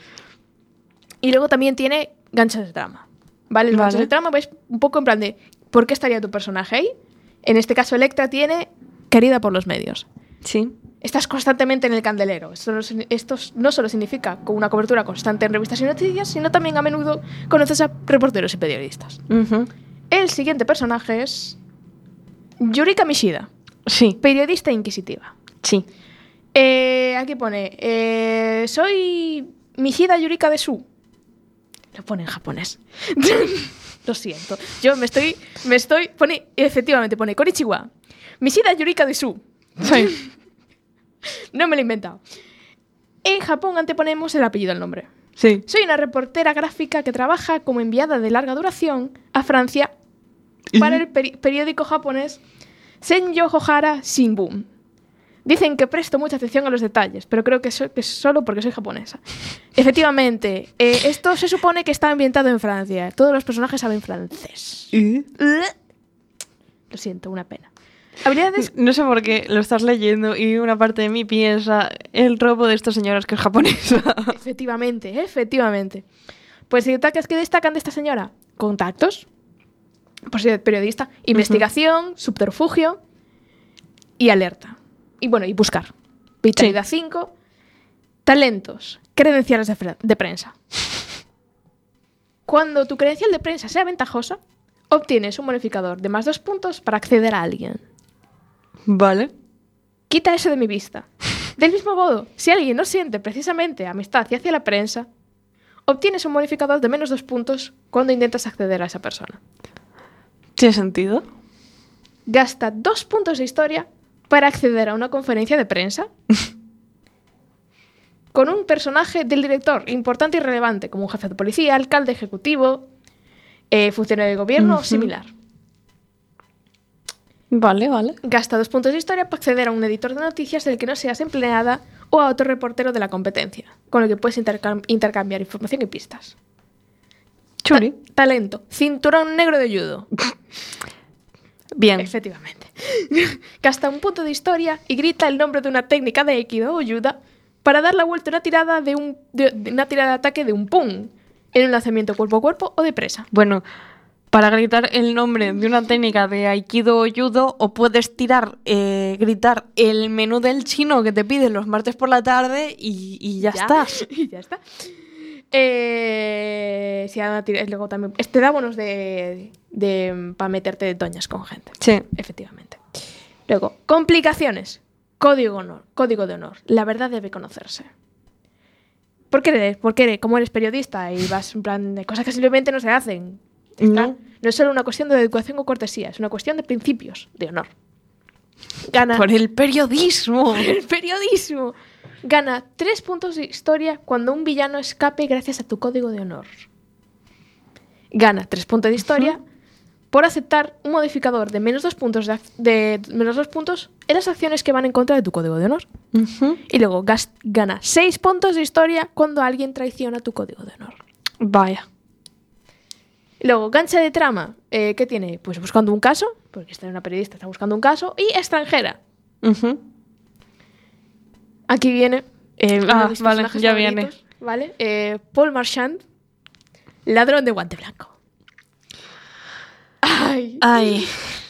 S2: Y luego también tiene ganchos de trama. ¿Vale? Los
S1: Vale.
S2: ganchos de trama ves un poco en plan de ¿por qué estaría tu personaje ahí? En este caso, Electra tiene querida por los medios.
S1: Sí.
S2: Estás constantemente en el candelero. Esto no, esto no solo significa con una cobertura constante en revistas y noticias, sino también a menudo conoces a reporteros y periodistas.
S1: Ujú.
S2: El siguiente personaje es Yurika Mishida,
S1: Sí,
S2: periodista inquisitiva.
S1: sí.
S2: Eh, aquí pone, eh, soy Mishida Yurika de Su. Lo pone en japonés. Lo siento. Yo me estoy, me estoy, pone, efectivamente pone Konnichiwa. Mishida Yurika de Su.
S1: Sí.
S2: No me lo he inventado. En Japón anteponemos el apellido al nombre.
S1: Sí.
S2: Soy una reportera gráfica que trabaja como enviada de larga duración a Francia para el peri- periódico japonés Senjo Johara Shimbun. Dicen que presto mucha atención a los detalles, pero creo que, so- que es solo porque soy japonesa. Efectivamente, eh, esto se supone que está ambientado en Francia. Todos los personajes saben francés. Lo siento, una pena. Habilidades...
S1: No sé por qué lo estás leyendo y una parte de mí piensa el robo de esta señora es que es japonesa.
S2: Efectivamente, efectivamente. Pues si destacas que destacan de esta señora, contactos, por ser periodista, investigación, subterfugio y alerta. Y bueno, y buscar. Vitalidad cinco, talentos, credenciales de, fre- de prensa. Cuando tu credencial de prensa sea ventajosa, obtienes un bonificador de más dos puntos para acceder a alguien.
S1: Vale.
S2: Quita eso de mi vista. Del mismo modo, si alguien no siente precisamente amistad hacia la prensa, obtienes un bonificador de menos dos puntos cuando intentas acceder a esa persona.
S1: ¿Tiene sentido?
S2: Gasta dos puntos de historia para acceder a una conferencia de prensa con un personaje del director importante y relevante, como un jefe de policía, alcalde ejecutivo, eh, funcionario de gobierno o
S1: Ujú.
S2: similar.
S1: Vale, vale.
S2: Gasta dos puntos de historia para acceder a un editor de noticias del que no seas empleada o a otro reportero de la competencia, con el que puedes intercam- intercambiar información y pistas.
S1: Churi.
S2: Ta- talento. Cinturón negro de judo.
S1: Bien.
S2: Efectivamente. Gasta un punto de historia y grita el nombre de una técnica de Aikido o Juda para dar la vuelta a una tirada de, un, de, de una tirada de ataque de un pum en un lanzamiento cuerpo a cuerpo o de presa.
S1: Bueno, para gritar el nombre de una técnica de Aikido o Judo, o puedes tirar, eh, gritar el menú del chino que te piden los martes por la tarde y, y ya, estás.
S2: Y ya está. Eh, si van a tirar- luego también, este da bonos de, de para meterte de toñas con gente.
S1: Sí.
S2: Efectivamente. Luego, complicaciones. Código honor, código de honor. La verdad debe conocerse. ¿Por qué eres? Porque eres, como eres periodista y vas en plan de cosas que simplemente no se hacen.
S1: No.
S2: No es solo una cuestión de educación o cortesía, es una cuestión de principios, de honor. Gana
S1: Por el periodismo.
S2: el periodismo. Gana tres puntos de historia cuando un villano escape gracias a tu código de honor. Gana tres puntos de historia por aceptar un modificador de menos dos puntos de, ac- de menos dos puntos en las acciones que van en contra de tu código de honor.
S1: Ujú.
S2: Y luego gas- gana seis puntos de historia cuando alguien traiciona tu código de honor.
S1: Vaya.
S2: Y luego, gancha de trama. Eh, ¿Qué tiene? Pues buscando un caso, porque está una periodista, está buscando un caso. Y extranjera.
S1: Ujú.
S2: Aquí viene. eh, uno
S1: Ah,
S2: de mis
S1: vale,
S2: personajes
S1: ya
S2: favoritos,
S1: viene.
S2: ¿Vale? Eh, Paul Marchand, ladrón de guante blanco. Ay,
S1: Ay.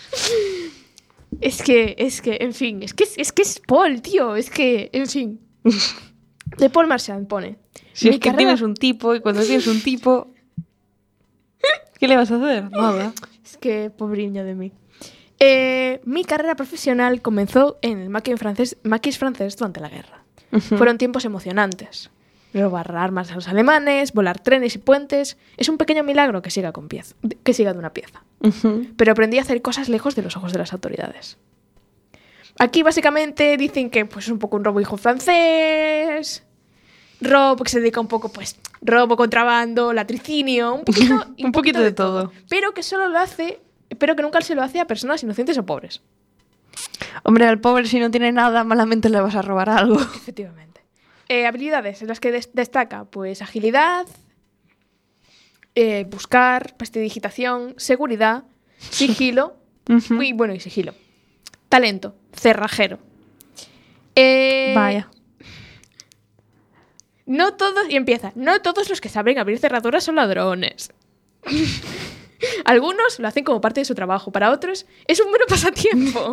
S2: es que, es que, en fin, es que es, es que es Paul, tío. Es que, en fin. De Paul Marchand pone.
S1: Si
S2: "Mi
S1: es que
S2: carrera-
S1: tienes un tipo y cuando tienes un tipo... ¿Qué le vas a hacer? Nada.
S2: Es que, pobriño de mí. Eh, mi carrera profesional comenzó en el maquis francés, maquis francés durante la guerra.
S1: Ujú.
S2: Fueron tiempos emocionantes. Robar armas a los alemanes, volar trenes y puentes. Es un pequeño milagro que siga, con pieza, que siga de una pieza.
S1: Ujú.
S2: Pero aprendí a hacer cosas lejos de los ojos de las autoridades. Aquí básicamente dicen que pues, es un poco un robo hijo francés, robo que se dedica un poco, pues, robo, contrabando, latricinio, un poquito, y
S1: Un poquito de todo.
S2: Pero que solo lo hace, pero que nunca se lo hace a personas inocentes o pobres.
S1: Hombre, al pobre si no tiene nada, malamente le vas a robar algo.
S2: Efectivamente. Eh, habilidades en las que des- destaca, pues, agilidad, eh, buscar, prestidigitación, seguridad, sigilo,
S1: Ujú.
S2: y bueno, y sigilo. Talento, cerrajero. Eh,
S1: Vaya.
S2: No todos, y empieza, no todos los que saben abrir cerraduras son ladrones. Algunos lo hacen como parte de su trabajo, para otros es un mero pasatiempo.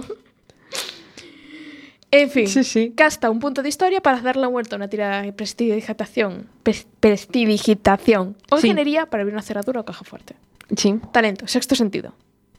S2: En fin,
S1: Sí, sí.
S2: gasta un punto de historia para dar la vuelta a una tirada de prestidigitación, pres- prestidigitación o
S1: Sí.
S2: ingeniería para abrir una cerradura o caja fuerte.
S1: Sí.
S2: Talento, sexto sentido.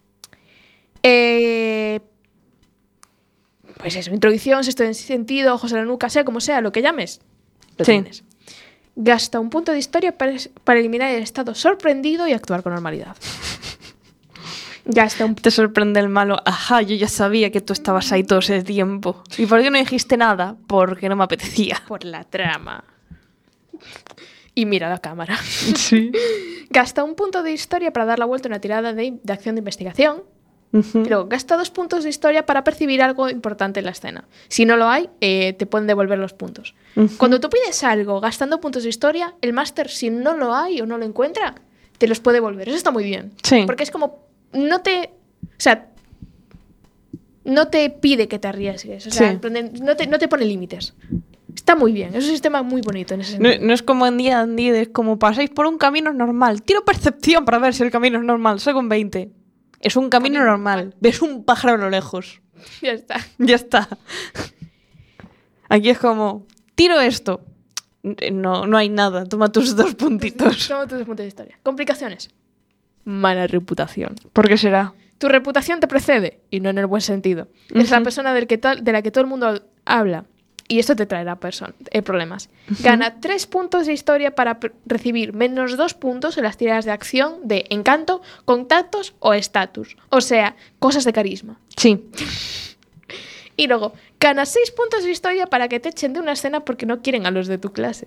S2: Eh, pues eso, introducción, sexto sentido, ojos en la nuca, sea como sea, lo que llames, lo
S1: Sí.
S2: tienes. Gasta un punto de historia para, para eliminar el estado sorprendido y actuar con normalidad. Gasta un
S1: Te sorprende el malo. Ajá, yo ya sabía que tú estabas ahí todo ese tiempo. ¿Y por qué no dijiste nada? Porque no me apetecía.
S2: por la trama. Y mira la cámara.
S1: Sí.
S2: Gasta un punto de historia para dar la vuelta a una tirada de, de acción de investigación.
S1: Ujú.
S2: Y luego gasta dos puntos de historia para percibir algo importante en la escena. Si no lo hay, eh, te pueden devolver los puntos.
S1: Ujú.
S2: Cuando tú pides algo gastando puntos de historia, el máster, si no lo hay o no lo encuentra, te los puede devolver. Eso está muy bien.
S1: Sí.
S2: Porque es como, no te... O sea, no te pide que te arriesgues. O sea,
S1: Sí.
S2: en plan, no te, no te pone límites. Está muy bien. Es un sistema muy bonito en ese
S1: No,
S2: sentido.
S1: no es como en día en día, es como pasáis por un camino normal. Tiro percepción para ver si el camino es normal. Soy con veinte. Es un camino
S2: Camino
S1: normal.
S2: normal.
S1: Ves un pájaro a lo lejos.
S2: Ya está.
S1: Ya está. Aquí es como, tiro esto. No, no hay nada. Toma tus dos puntitos.
S2: Toma tus puntos de historia. Complicaciones. Mala reputación.
S1: ¿Por qué será?
S2: Tu reputación te precede, y no en el buen sentido. Es la
S1: Ujú.
S2: persona del que tal- de la que todo el mundo habla. Y esto te traerá person- eh, problemas. Gana tres puntos de historia para pr- recibir menos dos puntos en las tiradas de acción de encanto, contactos o estatus. O sea, cosas de carisma.
S1: Sí.
S2: Y luego, gana seis puntos de historia para que te echen de una escena porque no quieren a los de tu clase.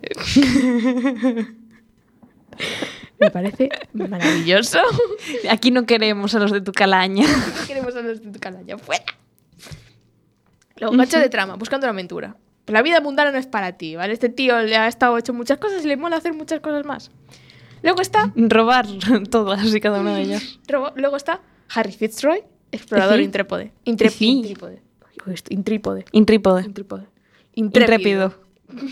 S2: Me parece maravilloso.
S1: Aquí no queremos a los de tu calaña.
S2: No queremos a los de tu calaña. ¡Fuera! Luego, gancho de trama, buscando la aventura. La vida mundana no es para ti, ¿vale? Este tío le ha estado hecho muchas cosas y le mola hacer muchas cosas más. Luego está,
S1: Robar todas y cada una de ellas.
S2: luego, luego está Harry Fitzroy, explorador
S1: Ujú.
S2: intrépode. Intre-
S1: Sí.
S2: Intrípode. Uy, esto- Intrípode.
S1: Intrípode.
S2: Intrípode.
S1: Intrépido.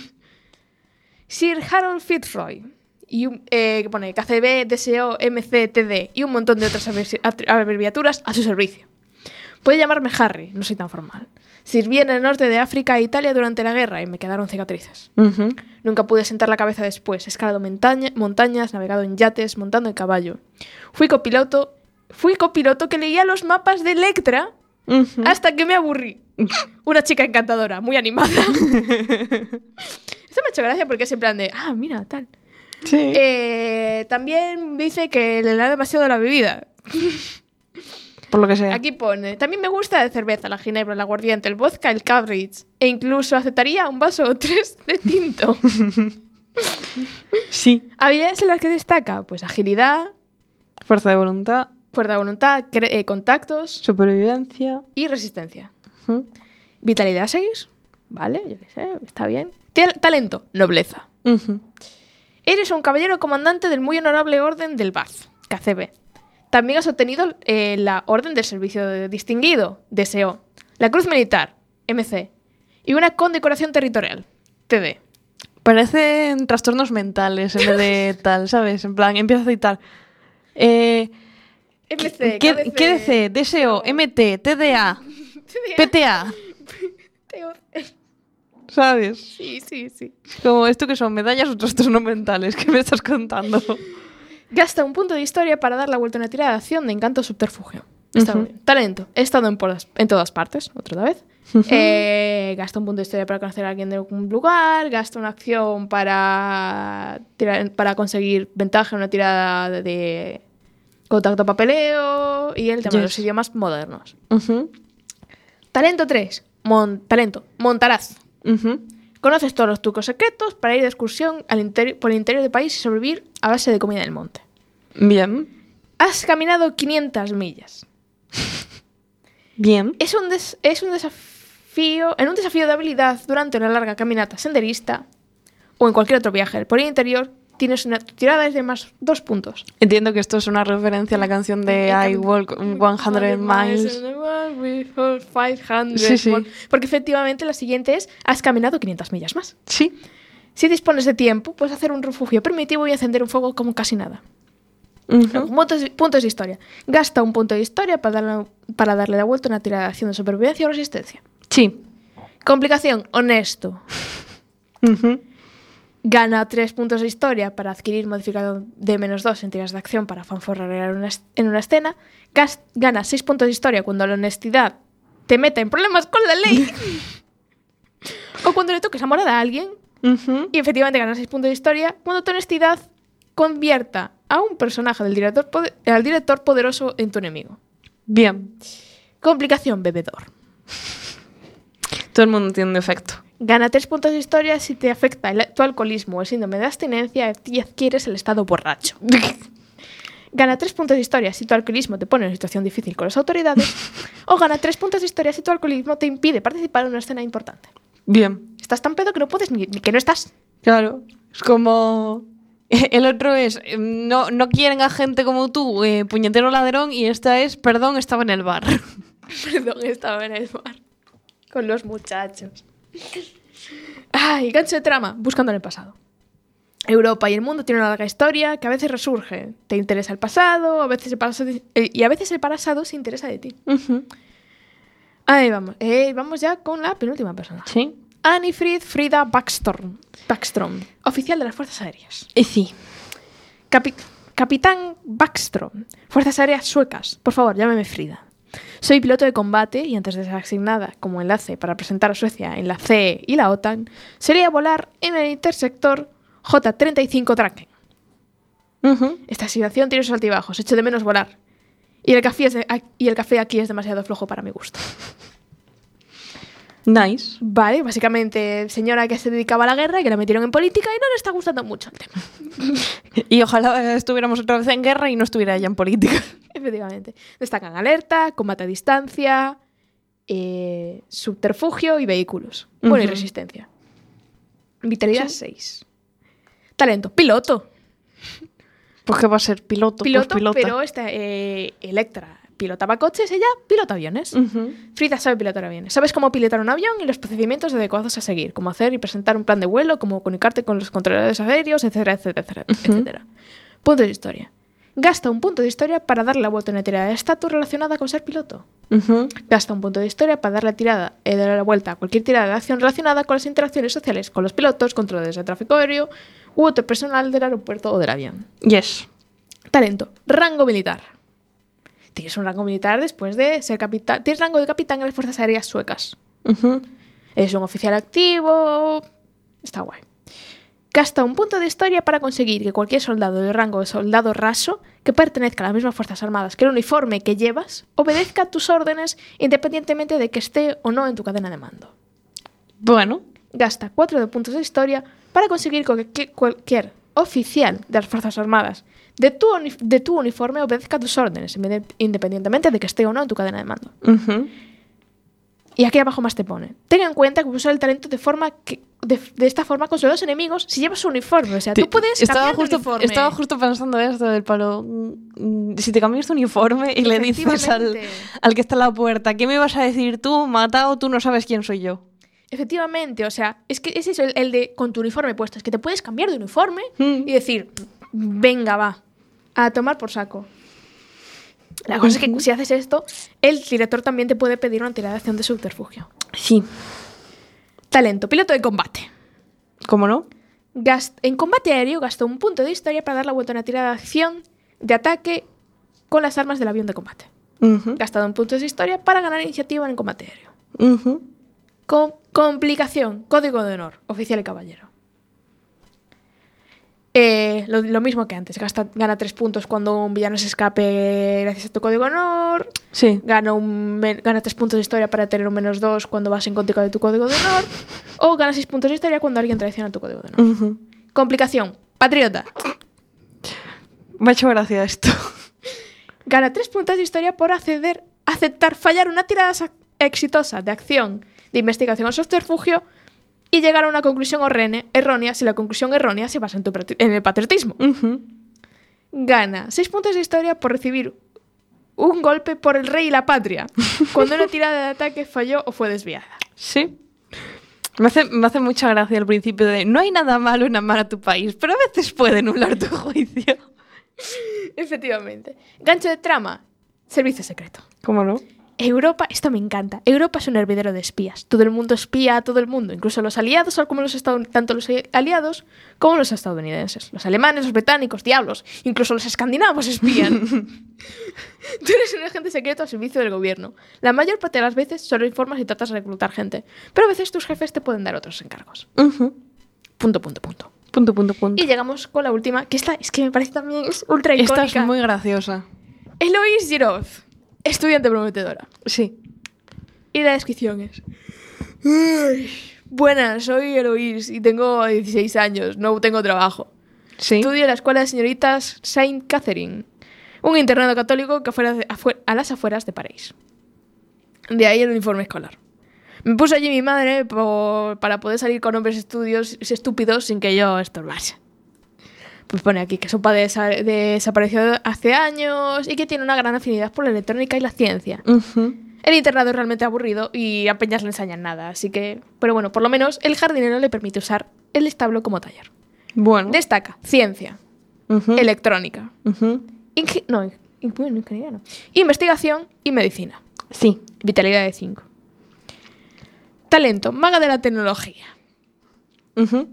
S2: Sir Harold Fitzroy. Y un, eh, que pone K C B, D S O, M C, T D y un montón de otras abrevi- atri- abreviaturas a su servicio. Puede llamarme Harry, no soy tan formal. Sirví en el norte de África e Italia durante la guerra y me quedaron cicatrices.
S1: Ujú.
S2: Nunca pude sentar la cabeza después. He escalado montaña- montañas, navegado en yates, montando en caballo. Fui copiloto, fui copiloto que leía los mapas de Electra
S1: Ujú.
S2: hasta que me aburrí. Una chica encantadora, muy animada. Esto me ha hecho gracia porque es en plan de, ah, mira, tal.
S1: Sí.
S2: Eh, también dice que le da demasiado la bebida.
S1: Por lo que sea.
S2: Aquí pone, también me gusta la cerveza, la ginebra, el aguardiente, el vodka, el Cambridge. E incluso aceptaría un vaso o tres de tinto.
S1: Sí.
S2: ¿Habilidades en las que destaca? Pues agilidad,
S1: Fuerza de voluntad,
S2: fuerza de voluntad, cre- eh, contactos
S1: supervivencia.
S2: y resistencia.
S1: Ujú.
S2: Vitalidad seis, vale, yo qué sé, está bien. Tal- talento, nobleza.
S1: Ujú.
S2: Eres un caballero comandante del muy honorable orden del Bath, K C B. También has obtenido eh, la Orden del Servicio Distinguido, D S O, la Cruz Militar, M C, y una condecoración territorial, T D.
S1: Parecen trastornos mentales en vez de tal, ¿sabes? En plan, empieza a citar. Eh,
S2: M C,
S1: ¿qué,
S2: K D C,
S1: ¿Qué D C? D S O, M T, T D A, P T A,
S2: T O C.
S1: ¿sabes?
S2: Sí, sí, sí.
S1: Como esto que son medallas o trastornos mentales, ¿qué me estás contando?
S2: Gasta un punto de historia para dar la vuelta a una tirada de acción de encanto subterfugio. Está
S1: Ujú.
S2: muy bien. Talento. He estado en, podas- en todas partes, otra vez. Eh, gasta un punto de historia para conocer a alguien de algún lugar. Gasta una acción para, tirar- para conseguir ventaja en una tirada de, de contacto papeleo. Y el tema de
S1: Yes.
S2: los idiomas modernos.
S1: Ujú,
S2: Talento tres. Mon- talento. Montaraz.
S1: ujú.
S2: Conoces todos los trucos secretos para ir de excursión al interi- por el interior del país y sobrevivir a base de comida del monte.
S1: Bien,
S2: Has caminado quinientas millas.
S1: bien.
S2: Es un, des- es un desafío, en un desafío de habilidad durante una larga caminata senderista o en cualquier otro viaje por el interior, tienes una tirada es de más dos puntos.
S1: Entiendo que esto es una referencia a la canción de I Walk cien Miles.
S2: quinientas
S1: Sí, sí.
S2: Porque efectivamente la siguiente es, has caminado quinientas millas más.
S1: Sí.
S2: Si dispones de tiempo, puedes hacer un refugio primitivo y encender un fuego como casi nada.
S1: Ujú.
S2: Puntos, puntos de historia. Gasta un punto de historia para darle, para darle la vuelta a una tirada de acción de supervivencia o resistencia.
S1: Sí.
S2: Complicación, honesto.
S1: Ujú.
S2: Gana tres puntos de historia para adquirir modificador de menos dos en tiradas de acción para fanfarronear una es- en una escena. Gas- gana seis puntos de historia cuando la honestidad te meta en problemas con la ley. O cuando le toques amor a alguien.
S1: Ujú.
S2: Y efectivamente gana seis puntos de historia cuando tu honestidad convierta a un personaje del director, pode- al director poderoso en tu enemigo.
S1: Bien.
S2: Complicación, bebedor.
S1: Todo el mundo tiene un defecto.
S2: Gana tres puntos de historia si te afecta el, tu alcoholismo o el síndrome de abstinencia y adquieres el estado borracho. Gana tres puntos de historia si tu alcoholismo te pone en una situación difícil con las autoridades. O gana tres puntos de historia si tu alcoholismo te impide participar en una escena importante.
S1: Bien.
S2: Estás tan pedo que no puedes ni, ni que no estás.
S1: Claro. Es como... El otro es, eh, no, no quieren a gente como tú, eh, puñetero ladrón, y esta es, perdón, estaba en el bar.
S2: Perdón, estaba en el bar con los muchachos. Ay, gancho de trama, buscando en el pasado. Europa y el mundo tienen una larga historia que a veces resurge. Te interesa el pasado, a veces el pasado eh, y a veces el pasado se interesa de ti.
S1: Ujú.
S2: Ahí vamos. Eh, vamos ya con la penúltima persona.
S1: Sí.
S2: Annifrid Frida Backstrom, Backstrom, oficial de las Fuerzas Aéreas.
S1: Y sí.
S2: Capi- Capitán Backstrom, Fuerzas Aéreas Suecas. Por favor, llámeme Frida. Soy piloto de combate y antes de ser asignada como enlace para presentar a Suecia en la C E y la OTAN, sería volar en el intersector J treinta y cinco Draken.
S1: Ujú.
S2: Esta asignación tiene sus altibajos, echo de menos volar. Y el café, es de- y el café aquí es demasiado flojo para mi gusto.
S1: Nice.
S2: Vale, básicamente señora que se dedicaba a la guerra y que la metieron en política y no le está gustando mucho el tema.
S1: Y ojalá estuviéramos otra vez en guerra y no estuviera ella en política.
S2: Efectivamente. Destacan alerta, combate a distancia, eh, subterfugio y vehículos. Bueno, y
S1: Ujú.
S2: resistencia. Vitalidad seis. Talento, piloto.
S1: ¿Por qué va a ser piloto?
S2: Piloto,
S1: Pues pilota.
S2: pero esta eh, Electra pilotaba coches, ella pilota aviones.
S1: Ujú.
S2: Frida sabe pilotar aviones. Sabes cómo pilotar un avión y los procedimientos adecuados a seguir, cómo hacer y presentar un plan de vuelo, cómo comunicarte con los controladores aéreos, etcétera, etcétera, etcétera, etcétera. Punto de historia. Gasta un punto de historia para darle la vuelta a una tirada de estatus relacionada con ser piloto.
S1: Ujú.
S2: Gasta un punto de historia para darle tirada, eh, darle la vuelta a cualquier tirada de acción relacionada con las interacciones sociales con los pilotos, controladores de tráfico aéreo u otro personal del aeropuerto o del avión.
S1: Yes.
S2: Talento. Rango militar. Tienes un rango militar después de ser capitán. Tienes rango de capitán en las Fuerzas Aéreas Suecas.
S1: Ujú.
S2: Eres un oficial activo. Está guay. Gasta un punto de historia para conseguir que cualquier soldado de rango de soldado raso que pertenezca a las mismas Fuerzas Armadas que el uniforme que llevas obedezca tus órdenes independientemente de que esté o no en tu cadena de mando.
S1: Bueno.
S2: Gasta cuatro de puntos de historia para conseguir que cualquier oficial de las Fuerzas Armadas de tu, uni- de tu uniforme obedezca tus órdenes inde- independientemente de que esté o no en tu cadena de mando.
S1: Ujú.
S2: Y aquí abajo más te pone. Ten en cuenta que puedes usar el talento de forma que de, de esta forma contra los enemigos si llevas un uniforme. O sea, tú
S1: Te-
S2: puedes
S1: estaba
S2: cambiar de
S1: justo,
S2: uniforme.
S1: Estaba justo pensando esto del palo. mm, Si te cambias tu uniforme y le dices al,
S2: Efectivamente.
S1: al que está en la puerta, ¿qué me vas a decir tú, matado? Tú no sabes quién soy yo.
S2: Efectivamente, o sea, es que ese es el, el de con tu uniforme puesto. Es que te puedes cambiar de uniforme
S1: Mm.
S2: y decir, venga, va, a tomar por saco. La cosa es que si haces esto, el director también te puede pedir una tirada de acción de subterfugio.
S1: Sí.
S2: Talento, piloto de combate.
S1: ¿Cómo no?
S2: Gast- en combate aéreo gastó un punto de historia para dar la vuelta a una tirada de acción de ataque con las armas del avión de combate.
S1: Ujú.
S2: Gastado un punto de historia para ganar iniciativa en combate aéreo.
S1: Ujú.
S2: Con complicación, código de honor, oficial y caballero. Eh, lo, lo mismo que antes, gasta, gana tres puntos cuando un villano se escape gracias a tu código de honor.
S1: Sí.
S2: Gana, un, men- gana tres puntos de historia para tener un menos dos cuando vas en contra de tu código de honor. O gana seis puntos de historia cuando alguien traiciona tu código de honor.
S1: Ujú.
S2: Complicación, patriota.
S1: Me ha hecho gracia esto.
S2: Gana tres puntos de historia por acceder, aceptar fallar una tirada sa- exitosa de acción de investigación o subterfugio y llegar a una conclusión orrene- errónea si la conclusión errónea se basa en, tu patri- en el patriotismo.
S1: Ujú.
S2: Gana seis puntos de historia por recibir un golpe por el rey y la patria cuando una tirada de ataque falló o fue desviada.
S1: Sí. Me hace, me hace mucha gracia el principio de no hay nada malo en amar a tu país, pero a veces puede nublar tu juicio.
S2: Efectivamente. Gancho de trama, servicio secreto.
S1: ¿Cómo no?
S2: Europa, esto me encanta. Europa es un hervidero de espías. Todo el mundo espía a todo el mundo, incluso los aliados, como los estad- tanto los aliados como los estadounidenses. Los alemanes, los británicos, diablos, incluso los escandinavos espían. Tú eres un agente secreto al servicio del gobierno. La mayor parte de las veces solo informas y tratas de reclutar gente, pero a veces tus jefes te pueden dar otros encargos.
S1: Uh-huh.
S2: Punto, punto, punto.
S1: Punto, punto, punto.
S2: Y llegamos con la última, que esta es que me parece también es ultra icónica.
S1: Esta es muy graciosa.
S2: Eloise Girov, estudiante prometedora.
S1: Sí.
S2: Y la descripción es: "Uy, buenas, soy Eloise y tengo dieciséis años, no tengo trabajo.
S1: Sí.
S2: Estudio en la escuela de señoritas Saint Catherine, un internado católico que afuera de- afu- a las afueras de París. De ahí el uniforme escolar. Me puso allí mi madre por- para poder salir con hombres estudios estúpidos sin que yo estorbase. Pues pone aquí que su padre desa- desapareció hace años y que tiene una gran afinidad por la electrónica y la ciencia.
S1: Uh-huh.
S2: El internado es realmente aburrido y apenas le enseñan nada, así que... Pero bueno, por lo menos el jardinero le permite usar el establo como taller.
S1: Bueno.
S2: Destaca ciencia,
S1: Uh-huh.
S2: electrónica,
S1: Uh-huh.
S2: inge- no, in- bueno, ingeniería no. investigación y medicina.
S1: Sí.
S2: Vitalidad de cinco. Talento, maga de la tecnología.
S1: Uh-huh.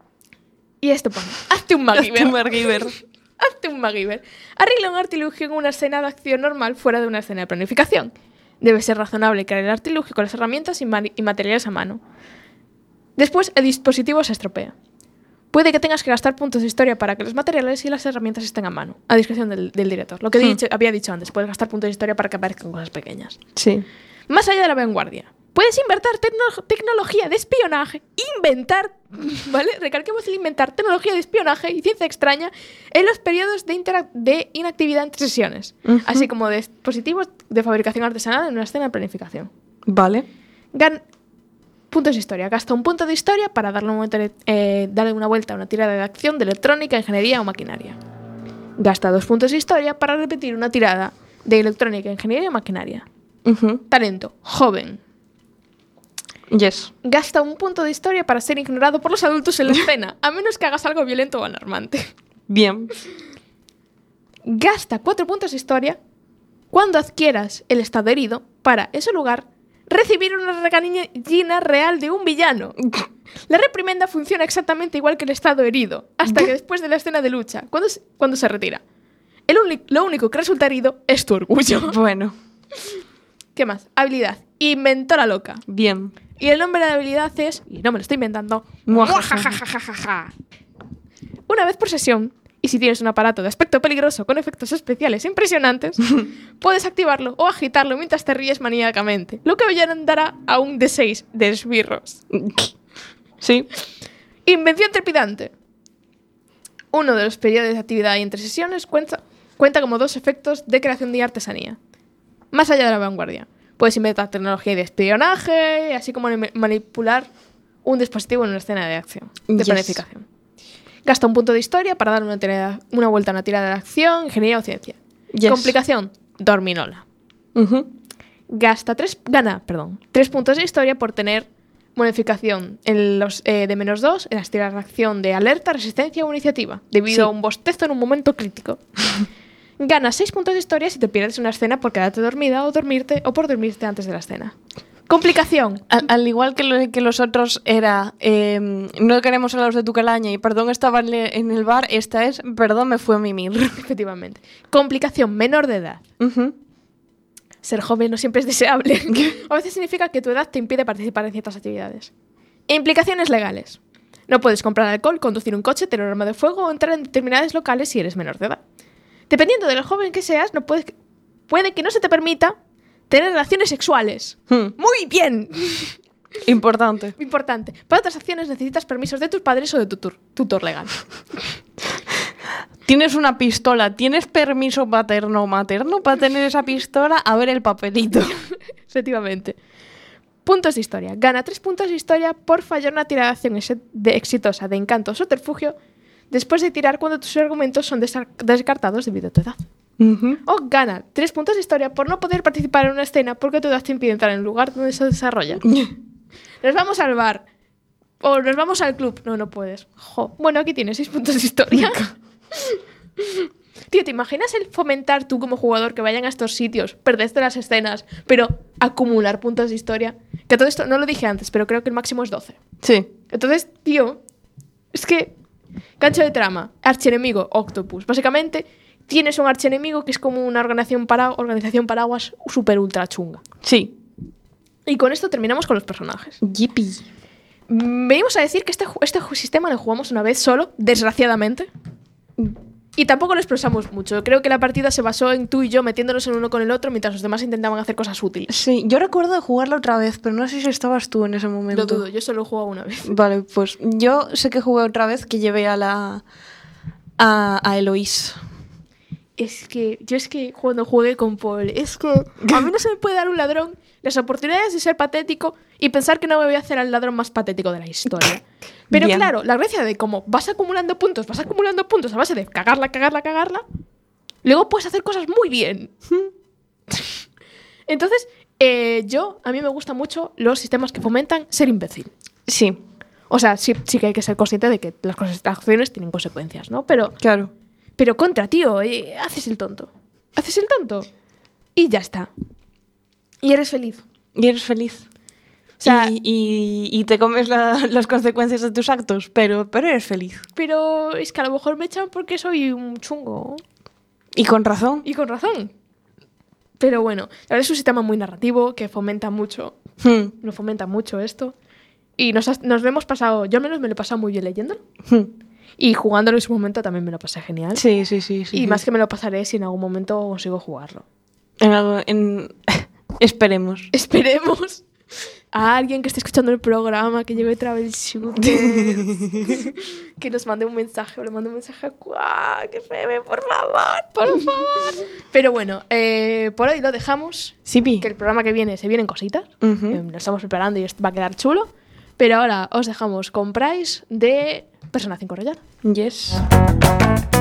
S2: Y esto pone, hazte un MacGyver.
S1: Un MacGyver.
S2: Hazte un MacGyver. Arregla un artilugio en una escena de acción normal fuera de una escena de planificación. Debe ser razonable crear el artilugio con las herramientas y, mani- y materiales a mano. Después, el dispositivo se estropea. Puede que tengas que gastar puntos de historia para que los materiales y las herramientas estén a mano, a discreción del, del director. Lo que he
S1: Hmm.
S2: dicho- había dicho antes, puedes gastar puntos de historia para que aparezcan cosas pequeñas.
S1: Sí.
S2: Más allá de la vanguardia, puedes inventar tecno- tecnología de espionaje, inventar, ¿vale? Recalquemos el inventar tecnología de espionaje y ciencia extraña en los periodos de, interac- de inactividad entre sesiones,
S1: Ujú.
S2: así como de dispositivos de fabricación artesanal en una escena de planificación.
S1: Vale.
S2: Gan puntos de historia. Gasta un punto de historia para darle, un momento de- eh, darle una vuelta a una tirada de acción de electrónica, ingeniería o maquinaria. Gasta dos puntos de historia para repetir una tirada de electrónica, ingeniería o maquinaria.
S1: Uh-huh.
S2: Talento, joven.
S1: Yes.
S2: Gasta un punto de historia para ser ignorado por los adultos en la escena, a menos que hagas algo violento o alarmante.
S1: Bien.
S2: Gasta cuatro puntos de historia cuando adquieras el estado herido para, en su lugar, recibir una regañina real de un villano. La reprimenda funciona exactamente igual que el estado herido, hasta que después de la escena de lucha, cuando se, cuando se retira. El uni- lo único que resulta herido es tu orgullo.
S1: Bueno.
S2: ¿Qué más? Habilidad. Inventora loca.
S1: Bien.
S2: Y el nombre de la habilidad es, y no me lo estoy inventando,
S1: Muajajajajaja.
S2: Una vez por sesión, y si tienes un aparato de aspecto peligroso con efectos especiales impresionantes, puedes activarlo o agitarlo mientras te ríes maníacamente, lo que dará a un D seis de esbirros.
S1: Sí.
S2: Invención trepidante. Uno de los periodos de actividad y entre sesiones cuenta, cuenta como dos efectos de creación de artesanía. Más allá de la vanguardia. Puedes inventar tecnología de espionaje, así como ma- manipular un dispositivo en una escena de acción, de
S1: Yes.
S2: planificación. Gasta un punto de historia para dar una, tirada- una vuelta a una tirada de acción, ingeniería o ciencia.
S1: Yes.
S2: Complicación, dorminola.
S1: Uh-huh.
S2: Gasta tres, gana, perdón, tres puntos de historia por tener bonificación en los, eh, de menos dos en las tiradas de acción de alerta, resistencia o iniciativa, debido
S1: Sí.
S2: a un bostezo en un momento crítico. Ganas seis puntos de historia si te pierdes una escena por quedarte dormida o dormirte o por dormirte antes de la escena. Complicación.
S1: Al, al igual que, lo- que los otros era eh, no queremos hablaros de tu calaña y perdón estaba en le- en el bar, esta es perdón me fue a mimir.
S2: Efectivamente. Complicación menor de edad.
S1: Ujú.
S2: Ser joven no siempre es deseable. A veces significa que tu edad te impide participar en ciertas actividades. Implicaciones legales. No puedes comprar alcohol, conducir un coche, tener un arma de fuego o entrar en determinados locales si eres menor de edad. Dependiendo de lo joven que seas, no puedes, puede que no se te permita tener relaciones sexuales.
S1: Hmm.
S2: Muy bien.
S1: Importante.
S2: Importante. Para otras acciones necesitas permisos de tus padres o de tu tur- tutor legal.
S1: Tienes una pistola, ¿tienes permiso paterno o materno para tener esa pistola? A ver el papelito.
S2: Efectivamente. Puntos de historia. Gana tres puntos de historia por fallar una tirada de acción ex- de exitosa de encanto o subterfugio después de tirar cuando tus argumentos son desa- descartados debido a tu edad.
S1: Ujú.
S2: O gana tres puntos de historia por no poder participar en una escena porque tu edad te impide entrar en el lugar donde se desarrolla. Nos vamos al bar. O nos vamos al club. No, no puedes. Jo. Bueno, aquí tienes seis puntos de historia. Tío, ¿te imaginas el fomentar tú como jugador que vayan a estos sitios, perderte las escenas, pero acumular puntos de historia? Que todo esto, no lo dije antes, pero creo que el máximo es doce.
S1: Sí.
S2: Entonces, tío, es que... Gancho de trama, archienemigo, Octopus. Básicamente, tienes un archienemigo que es como una organización, para, organización paraguas súper ultra chunga.
S1: Sí.
S2: Y con esto terminamos con los personajes.
S1: Yippee.
S2: Venimos a decir que este, ju- este ju- sistema lo jugamos una vez solo, desgraciadamente. Y tampoco lo expresamos mucho. Creo que la partida se basó en tú y yo metiéndonos en uno con el otro mientras los demás intentaban hacer cosas útiles.
S1: Sí, yo recuerdo de jugarla otra vez, pero no sé si estabas tú en ese momento.
S2: Lo dudo, yo solo he jugado una vez.
S1: Vale, pues yo sé que jugué otra vez que llevé a la... a, a Eloís.
S2: Es que yo es que cuando jugué con Paul, es que a mí no se me puede dar un ladrón las oportunidades de ser patético y pensar que no me voy a hacer al ladrón más patético de la historia. Pero
S1: Bien.
S2: claro, la gracia de cómo vas acumulando puntos, vas acumulando puntos a base de cagarla, cagarla, cagarla, luego puedes hacer cosas muy bien. Entonces, eh, yo, a mí me gustan mucho los sistemas que fomentan ser imbécil.
S1: Sí,
S2: O sea, sí, sí que hay que ser consciente de que las cosas- las acciones tienen consecuencias, ¿no? Pero,
S1: claro.
S2: pero contra, tío, eh, haces el tonto. Haces el tonto. Y ya está. Y eres feliz.
S1: Y eres feliz.
S2: O sea,
S1: y, y, y te comes la- las consecuencias de tus actos, pero, pero eres feliz.
S2: pero es que a lo mejor me echan porque soy un chungo.
S1: Y con razón.
S2: Y con razón. Pero bueno, la verdad es un sistema muy narrativo que fomenta mucho.
S1: Hmm,
S2: Lo fomenta mucho esto. Y nos, has- nos lo hemos pasado, yo al menos me lo he pasado muy bien leyéndolo.
S1: hmm.
S2: Y jugándolo en su momento también me lo pasé genial.
S1: Sí, sí, sí. sí
S2: y
S1: sí.
S2: más que me lo pasaré si en algún momento consigo jugarlo.
S1: En algo, en... Esperemos.
S2: Esperemos a alguien que esté escuchando el programa, que lleve Travel Shooter, que nos mande un mensaje o le mande un mensaje a Cuá, que Febe, por favor, por favor. Pero bueno, eh, por hoy lo dejamos.
S1: Sí, pi.
S2: Que el programa que viene se vienen cositas.
S1: Ujú.
S2: Eh, lo estamos preparando y esto va a quedar chulo. Pero ahora os dejamos con Price de Persona cinco Royal.
S1: Yes.